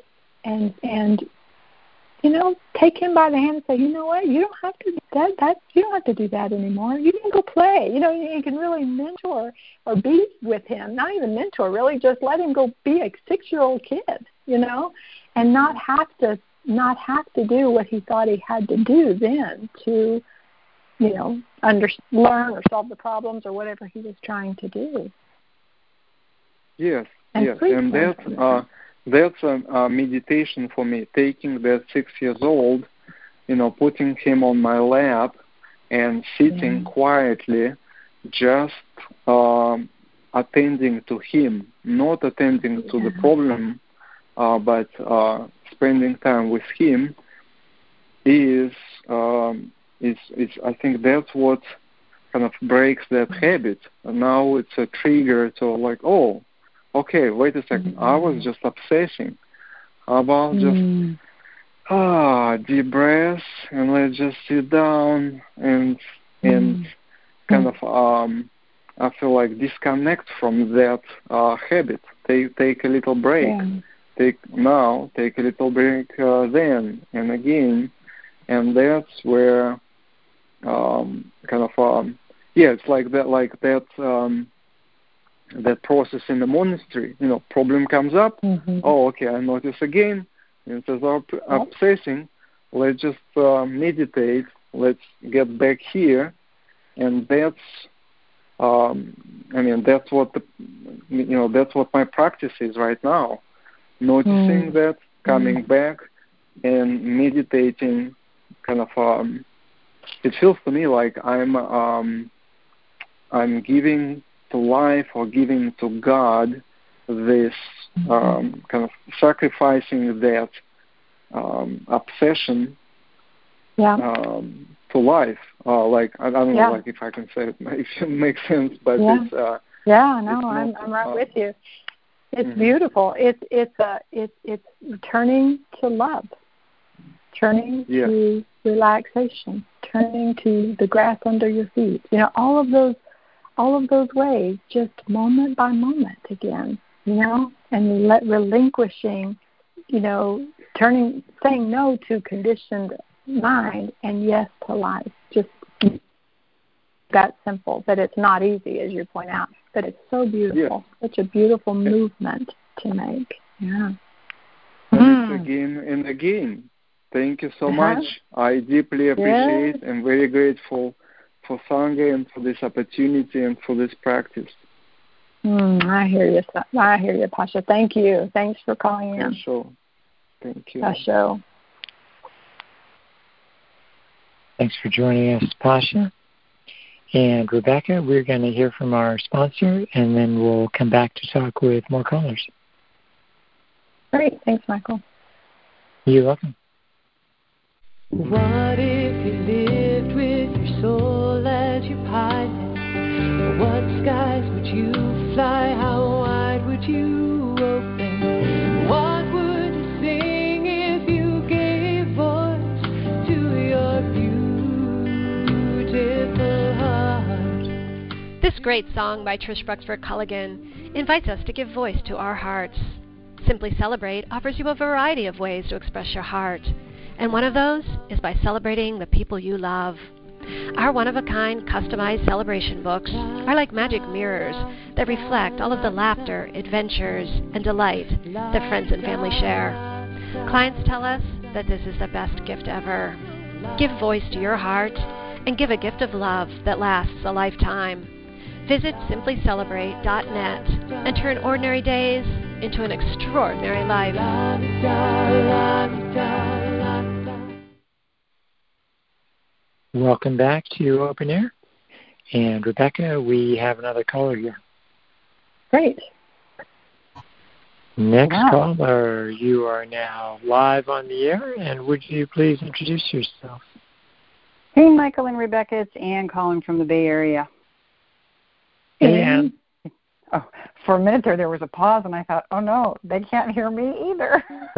take him by the hand and say, you know what, you don't have to you don't have to do that anymore. You can go play. You can really mentor or be with him. Not even mentor, really, just let him go be a 6-year-old kid, and not have to do what he thought he had to do then to, learn or solve the problems or whatever he was trying to do. Yes, and that's a meditation for me, taking that 6-year-old, putting him on my lap and sitting quietly, just attending to him, not attending to the problem, but spending time with him is I think that's what kind of breaks that habit. And now it's a trigger to okay, wait a second, I was just obsessing. How about just deep breaths, and let's just sit down and kind of I feel like disconnect from that habit. Take a little break. Take a little break then and again, and that's where it's like that that process in the monastery. Problem comes up. Oh, okay, I notice again. Instead of obsessing, let's just meditate. Let's get back here, and that's that's what that's what my practice is right now. Noticing that, coming back, and meditating. Kind of, it feels to me like I'm giving to life or giving to God this kind of sacrificing that obsession to life. I don't know, if I can say it, if it makes sense, but it's I'm right with you. It's beautiful. It's turning to love, turning to relaxation, turning to the grass under your feet. All of those ways, just moment by moment again, and relinquishing, saying no to conditioned mind and yes to life. Just that simple, but it's not easy, as you point out, but it's so beautiful. Such a beautiful movement to make. Yeah. And it's again and again. Thank you so much. I deeply appreciate and very grateful for Sangha and for this opportunity and for this practice. I hear you, Pasha. Thank you. Thanks for calling in. Sure. Thank you. Pasha. Thanks for joining us, Pasha. And Rebecca, we're going to hear from our sponsor, and then we'll come back to talk with more callers. Great. Thanks, Michael. You're welcome. What if you lived with your soul as your pilot? What skies would you fly? How wide would you open? What would you sing if you gave voice to your beautiful heart? This great song by Trish Bruxburg Culligan invites us to give voice to our hearts. Simply Celebrate offers you a variety of ways to express your heart. And one of those is by celebrating the people you love. Our one-of-a-kind customized celebration books are like magic mirrors that reflect all of the laughter, adventures, and delight that friends and family share. Clients tell us that this is the best gift ever. Give voice to your heart and give a gift of love that lasts a lifetime. Visit simplycelebrate.net and turn ordinary days into an extraordinary life. Welcome back to Open Air. And Rebecca, we have another caller here. Great. Next caller, you are now live on the air, and would you please introduce yourself? Hey, Michael and Rebecca, it's Ann calling from the Bay Area. Hey, Ann. Oh, for a minute there was a pause, and I thought, oh, no, they can't hear me either.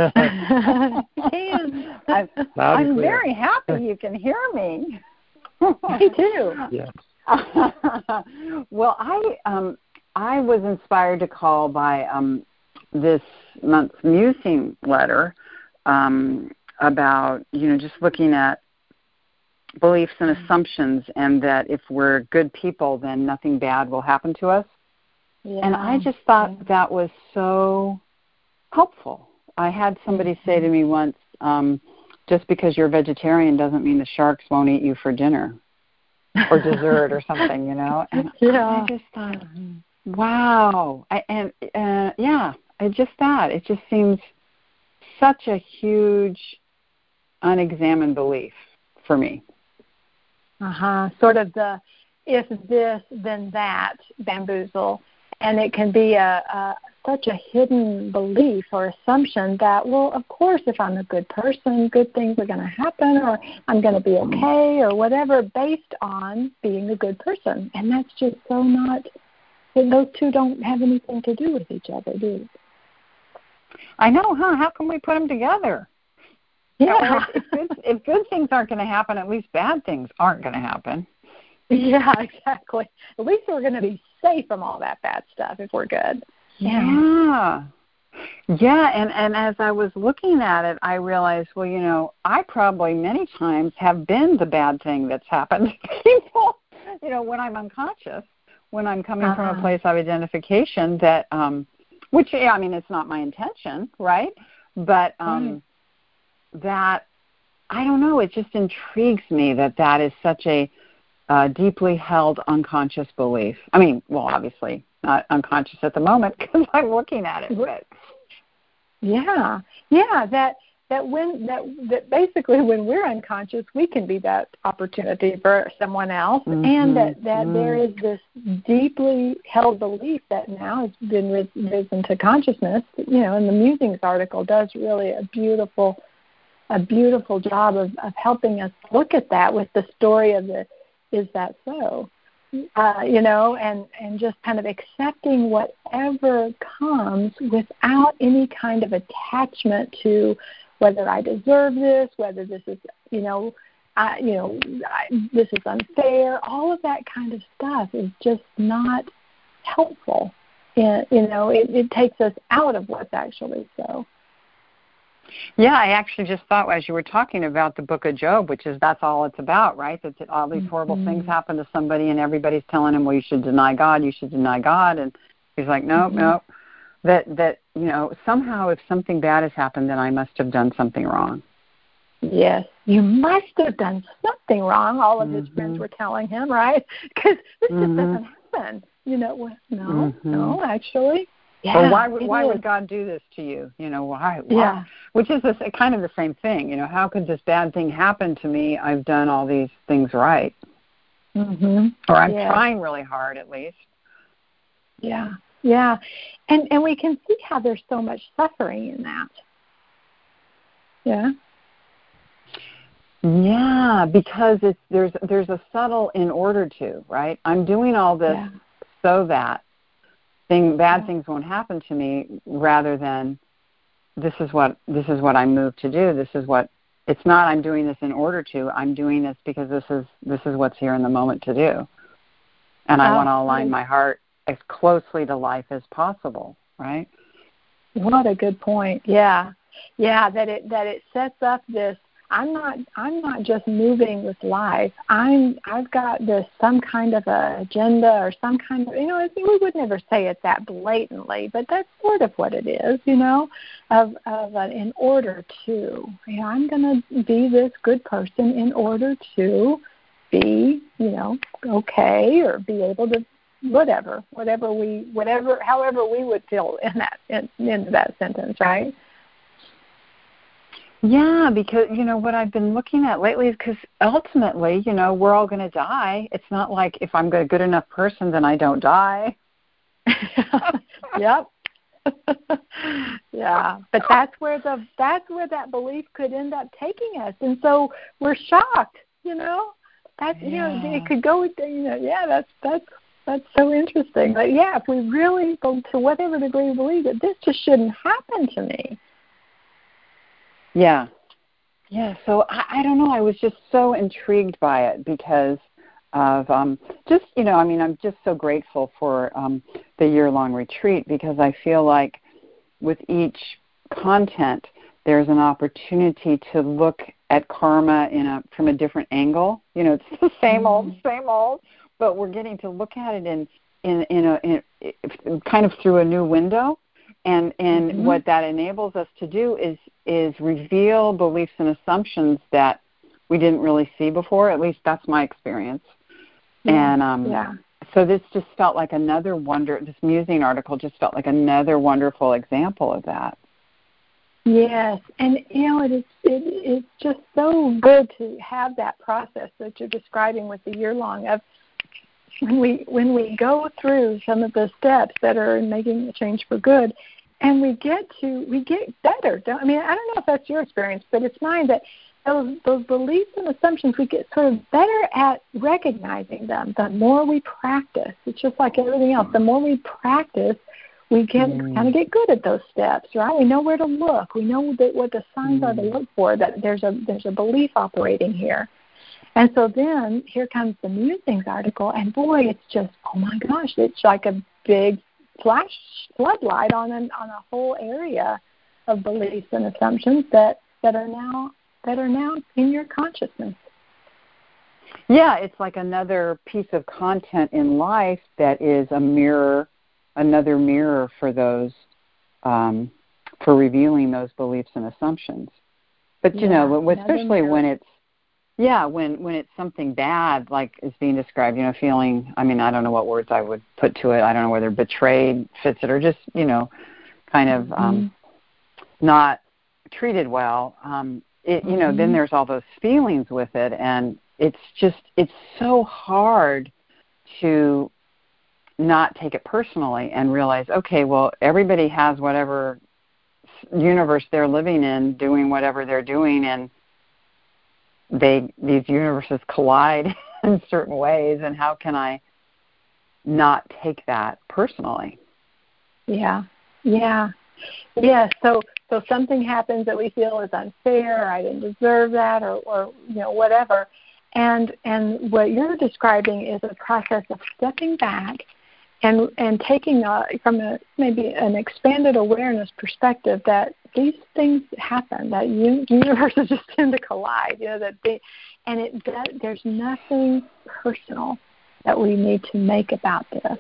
I'm very happy you can hear me. Me too. Yes. Well, I was inspired to call by this month's musing letter about, just looking at beliefs and assumptions, and that if we're good people, then nothing bad will happen to us. Yeah. And I just thought that was so helpful. I had somebody say to me once, just because you're a vegetarian doesn't mean the sharks won't eat you for dinner or dessert or something, And I just thought, wow. It just seems such a huge unexamined belief for me. Sort of the if this, then that bamboozle. And it can be such a hidden belief or assumption that, well, of course, if I'm a good person, good things are going to happen, or I'm going to be okay, or whatever, based on being a good person. And that's just so not, those two don't have anything to do with each other, do they? I know, huh? How can we put them together? Yeah. If good things aren't going to happen, at least bad things aren't going to happen. Yeah, exactly. At least we're going to be safe from all that bad stuff if we're good. Yeah. And as I was looking at it, I realized, well, I probably many times have been the bad thing that's happened to people, when I'm unconscious, when I'm coming from a place of identification that, which, it's not my intention, right? But that, I don't know, it just intrigues me that is such a deeply held unconscious belief. Obviously not unconscious at the moment because I'm looking at it. But that basically when we're unconscious, we can be that opportunity for someone else, and that there is this deeply held belief that now has been risen to consciousness. And the Musings article does really a beautiful job of helping us look at that with the story of the is that so? And just kind of accepting whatever comes without any kind of attachment to whether I deserve this, whether this is, this is unfair. All of that kind of stuff is just not helpful. It takes us out of what's actually so. Yeah, I actually just thought as you were talking about the book of Job, that's all it's about, right? That all these horrible things happen to somebody and everybody's telling him, well, you should deny God. And he's like, nope. That somehow if something bad has happened, then I must have done something wrong. Yes, you must have done something wrong, all of his friends were telling him, right? Because this just doesn't happen. No, actually. Yeah, well, why would God do this to you? Why? Yeah. Which is kind of the same thing. How could this bad thing happen to me? I've done all these things right. Or I'm trying really hard, at least. Yeah. And we can see how there's so much suffering in that. Yeah. Yeah, because there's a subtle in order to, right? I'm doing all this so that bad things won't happen to me, rather than this is what I'm moved to do. It's not I'm doing this in order to. I'm doing this because this is what's here in the moment to do. And I want to align my heart as closely to life as possible, right? What a good point. Yeah, that it sets up this. I'm not just moving with life. I've got this some kind of a agenda or some kind of, we would never say it that blatantly, but that's sort of what it is, of an in order to. I'm going to be this good person in order to be, okay, or be able to however we would feel in that sentence, right? Yeah, because, what I've been looking at lately is because ultimately, we're all going to die. It's not like if I'm a good enough person, then I don't die. Yep. Yeah, but that's where that belief could end up taking us, and so we're shocked. That's it could go with that's so interesting. But yeah, if we really go to whatever degree we believe that this just shouldn't happen to me. Yeah. So I don't know. I was just so intrigued by it because of I'm just so grateful for the year-long retreat, because I feel like with each content there's an opportunity to look at karma from a different angle. It's the same old, but we're getting to look at it in kind of through a new window. And what that enables us to do is reveal beliefs and assumptions that we didn't really see before. At least that's my experience. And so this just felt like this Musing article just felt like another wonderful example of that. Yes, and it's just so good to have that process that you're describing with the year-long of when we go through some of the steps that are making the change for good, and we get better. I don't know if that's your experience, but it's mine that those beliefs and assumptions, we get sort of better at recognizing them the more we practice. It's just like everything else. The more we practice, we kind of get good at those steps, right? We know where to look. We know what the signs are to look for, that there's a belief operating here. And so then here comes the Musings article, and boy, it's just, oh my gosh, it's like a big floodlight on a whole area of beliefs and assumptions that are now in your consciousness. Yeah, it's like another piece of content in life that is another mirror for those, for revealing those beliefs and assumptions. But especially when it's when it's something bad, like is being described, feeling, I don't know what words I would put to it. I don't know whether betrayed fits it, or just, kind of not treated well. Then there's all those feelings with it, and it's so hard to not take it personally and realize, okay, well, everybody has whatever universe they're living in, doing whatever they're doing, and these universes collide in certain ways, and how can I not take that personally? Yeah. So something happens that we feel is unfair, or I didn't deserve that, or whatever. And what you're describing is a process of stepping back and taking from maybe an expanded awareness perspective that these things happen, that universes just tend to collide, there's nothing personal that we need to make about this.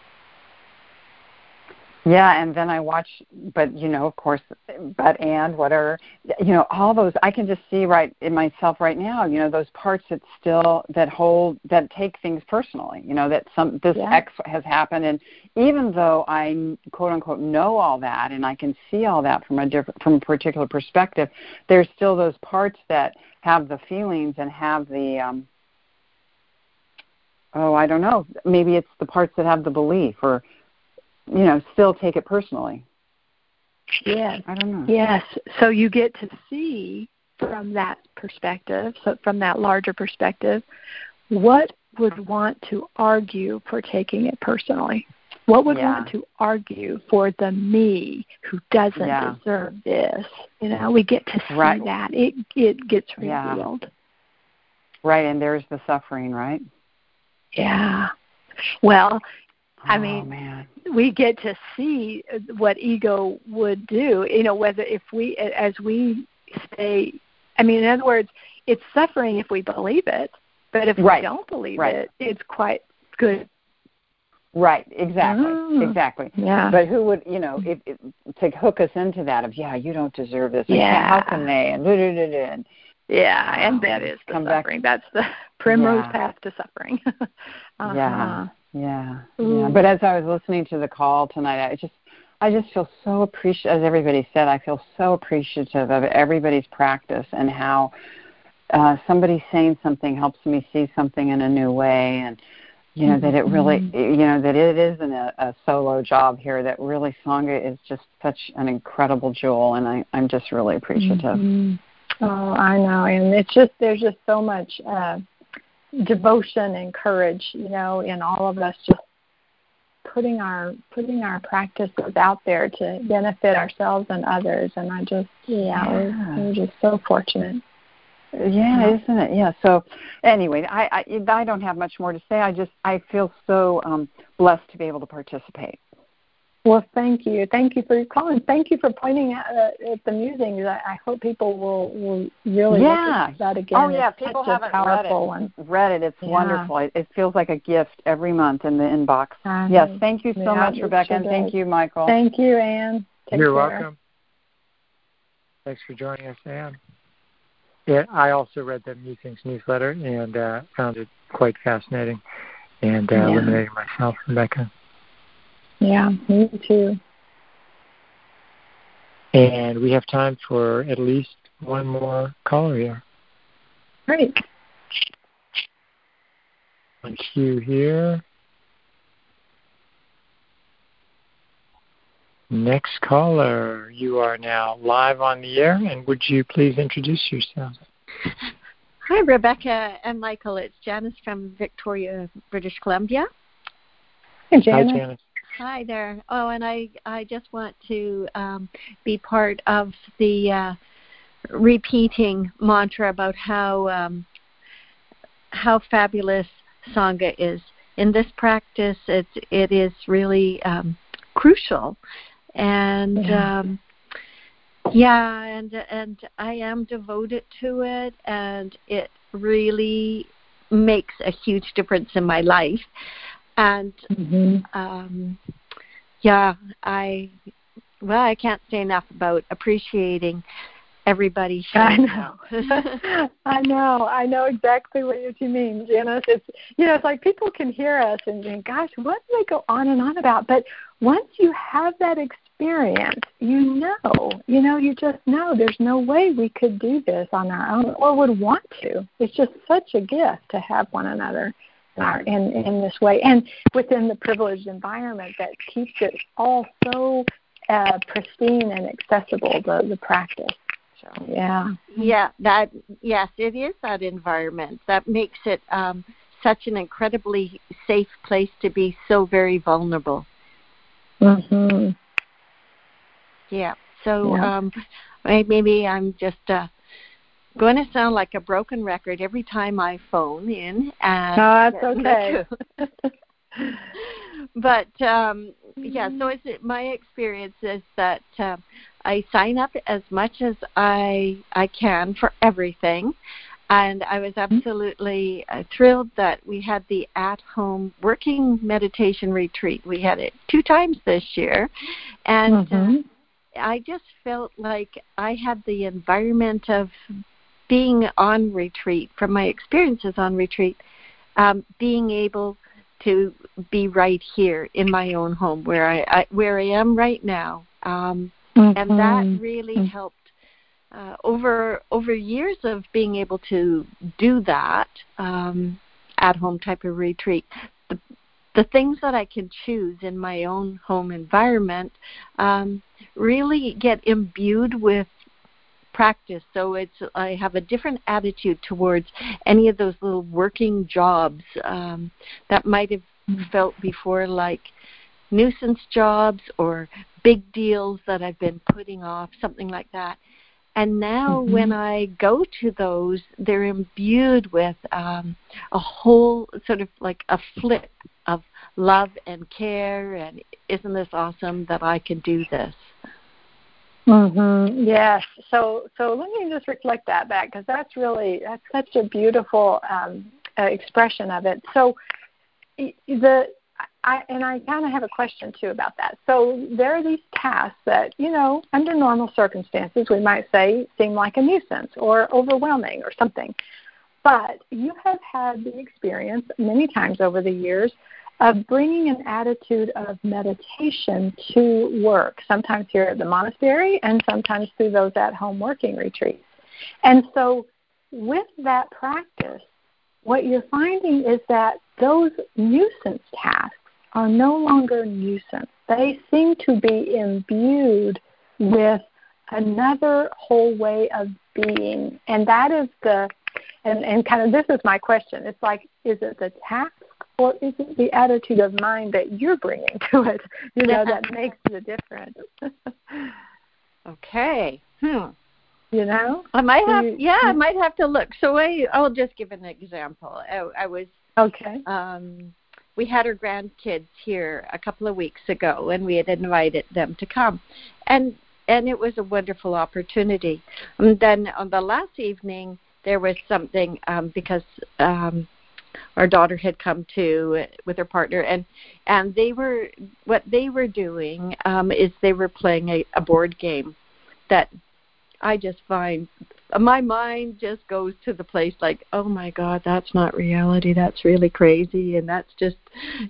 Yeah, and then I watch, but, of course, and whatever, all those, I can just see right in myself right now, those parts that take things personally, that X has happened. And even though I, quote unquote, know all that, and I can see all that from a particular perspective, there's still those parts that have the feelings and have the, I don't know, maybe it's the parts that have the belief, or still take it personally. Yes. I don't know. Yes. So you get to see from that perspective, so from that larger perspective, what would want to argue for taking it personally? What would want to argue for the me who doesn't deserve this? We get to see that. It gets revealed. Right, and there's the suffering, right? Yeah. Well, we get to see what ego would do, whether as we stay, in other words, it's suffering if we believe it, but if we don't believe it, it's quite good. Right, exactly. Yeah. But who would, to hook us into that of, you don't deserve this. How can they? And and that is the suffering. That's the primrose path to suffering. Yeah. But as I was listening to the call tonight, I just feel so appreciative, as everybody said, I feel so appreciative of everybody's practice and how somebody saying something helps me see something in a new way, and that it really, that it isn't a solo job here, that really Sangha is just such an incredible jewel, and I'm just really appreciative. Mm-hmm. Oh, I know, and it's just, there's just so much devotion and courage, in all of us, just putting our practices out there to benefit ourselves and others, and I just, we're just so fortunate. Yeah, isn't it? Yeah. So anyway, I don't have much more to say. I feel so blessed to be able to participate. Well, thank you. Thank you for your call, and thank you for pointing out at the musings. I hope people will really look at that again. Oh, yeah. People haven't read it. It's wonderful. It feels like a gift every month in the inbox. Yes. Thank you so much, Rebecca, and thank you, Michael. Thank you, Anne. You're welcome. Thanks for joining us, Anne. Yeah, I also read the Musings newsletter and found it quite fascinating and illuminating myself, Rebecca. Yeah, me too. And we have time for at least one more caller here. Great. On cue here. Next caller, you are now live on the air, and would you please introduce yourself? Hi, Rebecca and Michael. It's Janice from Victoria, British Columbia. Hey, Janice. Hi, Janice. Hi there. Oh, and I just want to be part of the repeating mantra about how fabulous Sangha is. In this practice, it is really crucial. And and I am devoted to it, and it really makes a huge difference in my life. And I can't say enough about appreciating everybody. I know exactly what you mean, Janice. It's it's like people can hear us and think, gosh, what do they go on and on about? But once you have that experience, you just know there's no way we could do this on our own or would want to. It's just such a gift to have one another in this way, and within the privileged environment that keeps it all so pristine and accessible, the practice. So, it is that environment that makes it such an incredibly safe place to be so very vulnerable. Mm-hmm. Yeah. So maybe I'm just going to sound like a broken record every time I phone in. And no, that's okay. But so my experience is that I sign up as much as I can for everything, and I was absolutely thrilled that we had the at-home working meditation retreat. We had it 2 times this year, and I just felt like I had the environment of being on retreat, from my experiences on retreat, being able to be right here in my own home where I am right now, and that really helped over years of being able to do that at-home type of retreat. The things that I can choose in my own home environment really get imbued with practice. So I have a different attitude towards any of those little working jobs that might have felt before like nuisance jobs or big deals that I've been putting off, something like that. And now when I go to those, they're imbued with a whole sort of like a flip of love and care, and isn't this awesome that I can do this? Yes. So let me just reflect that back, because that's such a beautiful expression of it. So I kind of have a question too about that. So there are these tasks that, under normal circumstances, we might say seem like a nuisance or overwhelming or something. But you have had the experience many times over the years of bringing an attitude of meditation to work, sometimes here at the monastery and sometimes through those at-home working retreats. And so with that practice, what you're finding is that those nuisance tasks are no longer nuisance. They seem to be imbued with another whole way of being. And that is and kind of this is my question. It's like, is it the task or is it the attitude of mind that you're bringing to it, that makes the difference? Okay. I might have to look. So I'll just give an example. I was okay. We had our grandkids here a couple of weeks ago, and we had invited them to come, and it was a wonderful opportunity. And then on the last evening, there was something because our daughter had come with her partner, and what they were doing is they were playing a board game that I just find my mind just goes to the place like, oh my God, that's not reality. That's really crazy, and that's just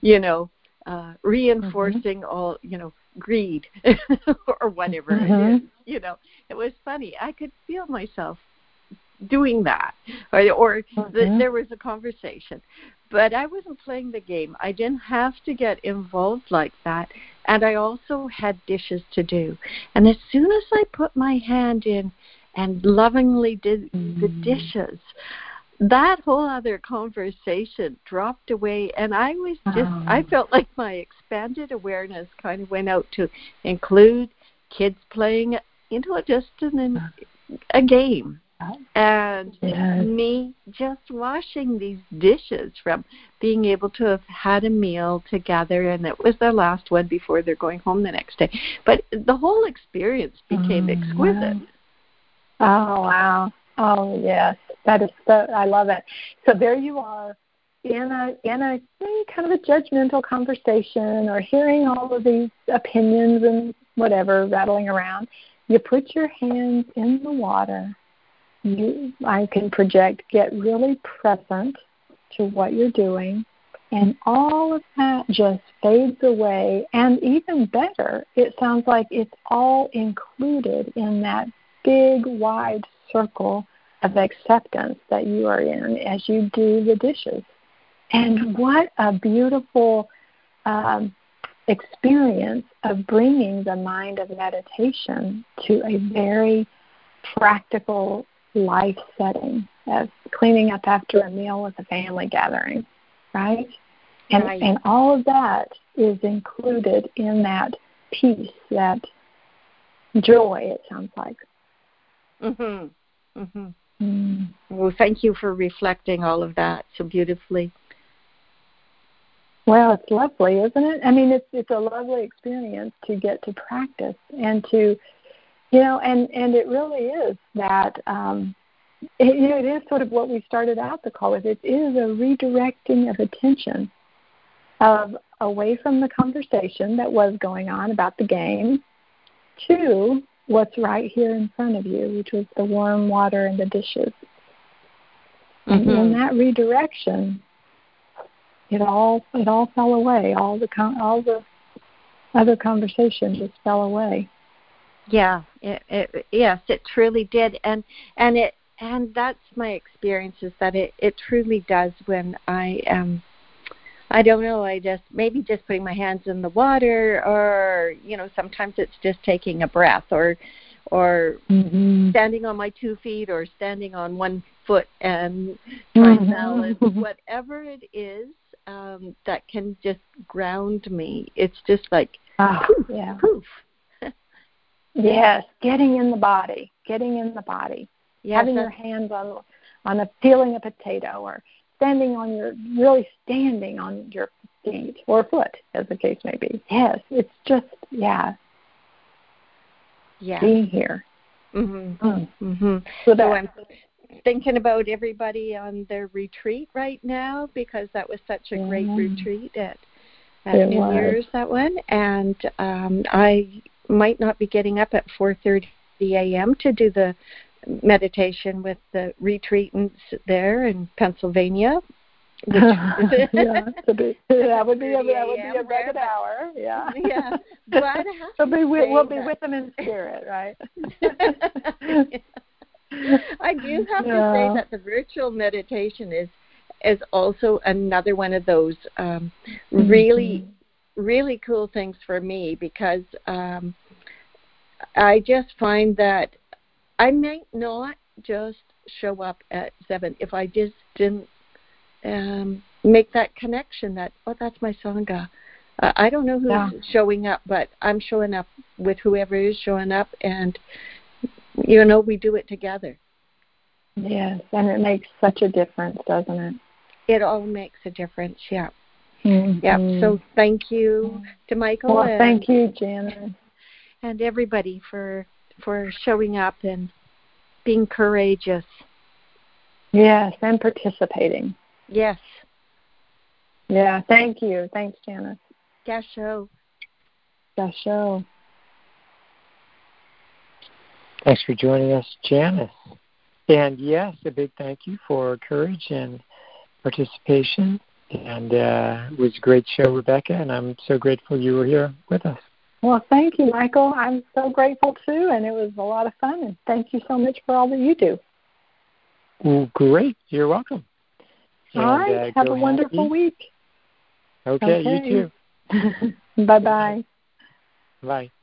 reinforcing all greed or whatever it is. It was funny. I could feel myself doing that, or there was a conversation, but I wasn't playing the game. I didn't have to get involved like that, and I also had dishes to do. And as soon as I put my hand in and lovingly did the dishes, that whole other conversation dropped away, and I was I felt like my expanded awareness kind of went out to include kids playing, just a game. And me just washing these dishes from being able to have had a meal together, and it was their last one before they're going home the next day. But the whole experience became exquisite. Oh, wow. Oh, yes. That is I love it. So there you are in a kind of a judgmental conversation, or hearing all of these opinions and whatever rattling around. You put your hands in the water. I can project, get really present to what you're doing, and all of that just fades away. And even better, it sounds like it's all included in that big, wide circle of acceptance that you are in as you do the dishes. And what a beautiful experience of bringing the mind of meditation to a very practical life setting, as cleaning up after a meal with a family gathering, right? And all of that is included in that peace, that joy, it sounds like. Well, thank you for reflecting all of that so beautifully. Well, it's lovely, isn't it? I mean, it's a lovely experience to get to practice and to, and it really is that, it is sort of what we started out the call with. It is a redirecting of attention away from the conversation that was going on about the game to what's right here in front of you, which was the warm water and the dishes. And in that redirection, it all fell away. All the other conversation just fell away. Yeah, yes, it truly did, and that's my experience, is that it truly does when I am. I don't know. I just putting my hands in the water, or sometimes it's just taking a breath, or standing on my 2 feet, or standing on 1 foot and trying to balance. Whatever it is that can just ground me. It's just like poof. Yes, getting in the body. Yes, having your hands on peeling a potato, or standing on your feet or foot, as the case may be. Yes, it's just being here. So I'm thinking about everybody on their retreat right now, because that was such a great retreat at New Year's, that one, and I might not be getting up at 4:30 a.m. to do the meditation with the retreatants there in Pennsylvania, that would be a rugged hour. Yeah. Yeah. But we'll be with them in spirit, right? I do have to say that the virtual meditation is also another one of those really cool things for me, because I just find that I might not just show up at 7 if I just didn't make that connection that, that's my Sangha. I don't know who's showing up, but I'm showing up with whoever is showing up, and we do it together. Yes, and it makes such a difference, doesn't it? It all makes a difference, yeah. Mm-hmm. Yeah, so thank you to Michael. Well, thank you, Janice. And everybody for showing up and being courageous. Yes, and participating. Yes. Yeah, thank you. Thanks, Janice. Gasho. Thanks for joining us, Janice. And yes, a big thank you for courage and participation. And it was a great show, Rebecca, and I'm so grateful you were here with us. Well, thank you, Michael. I'm so grateful, too, and it was a lot of fun. And thank you so much for all that you do. Well, great. You're welcome. All right. Have a wonderful week. Okay, you too. Bye-bye. Bye.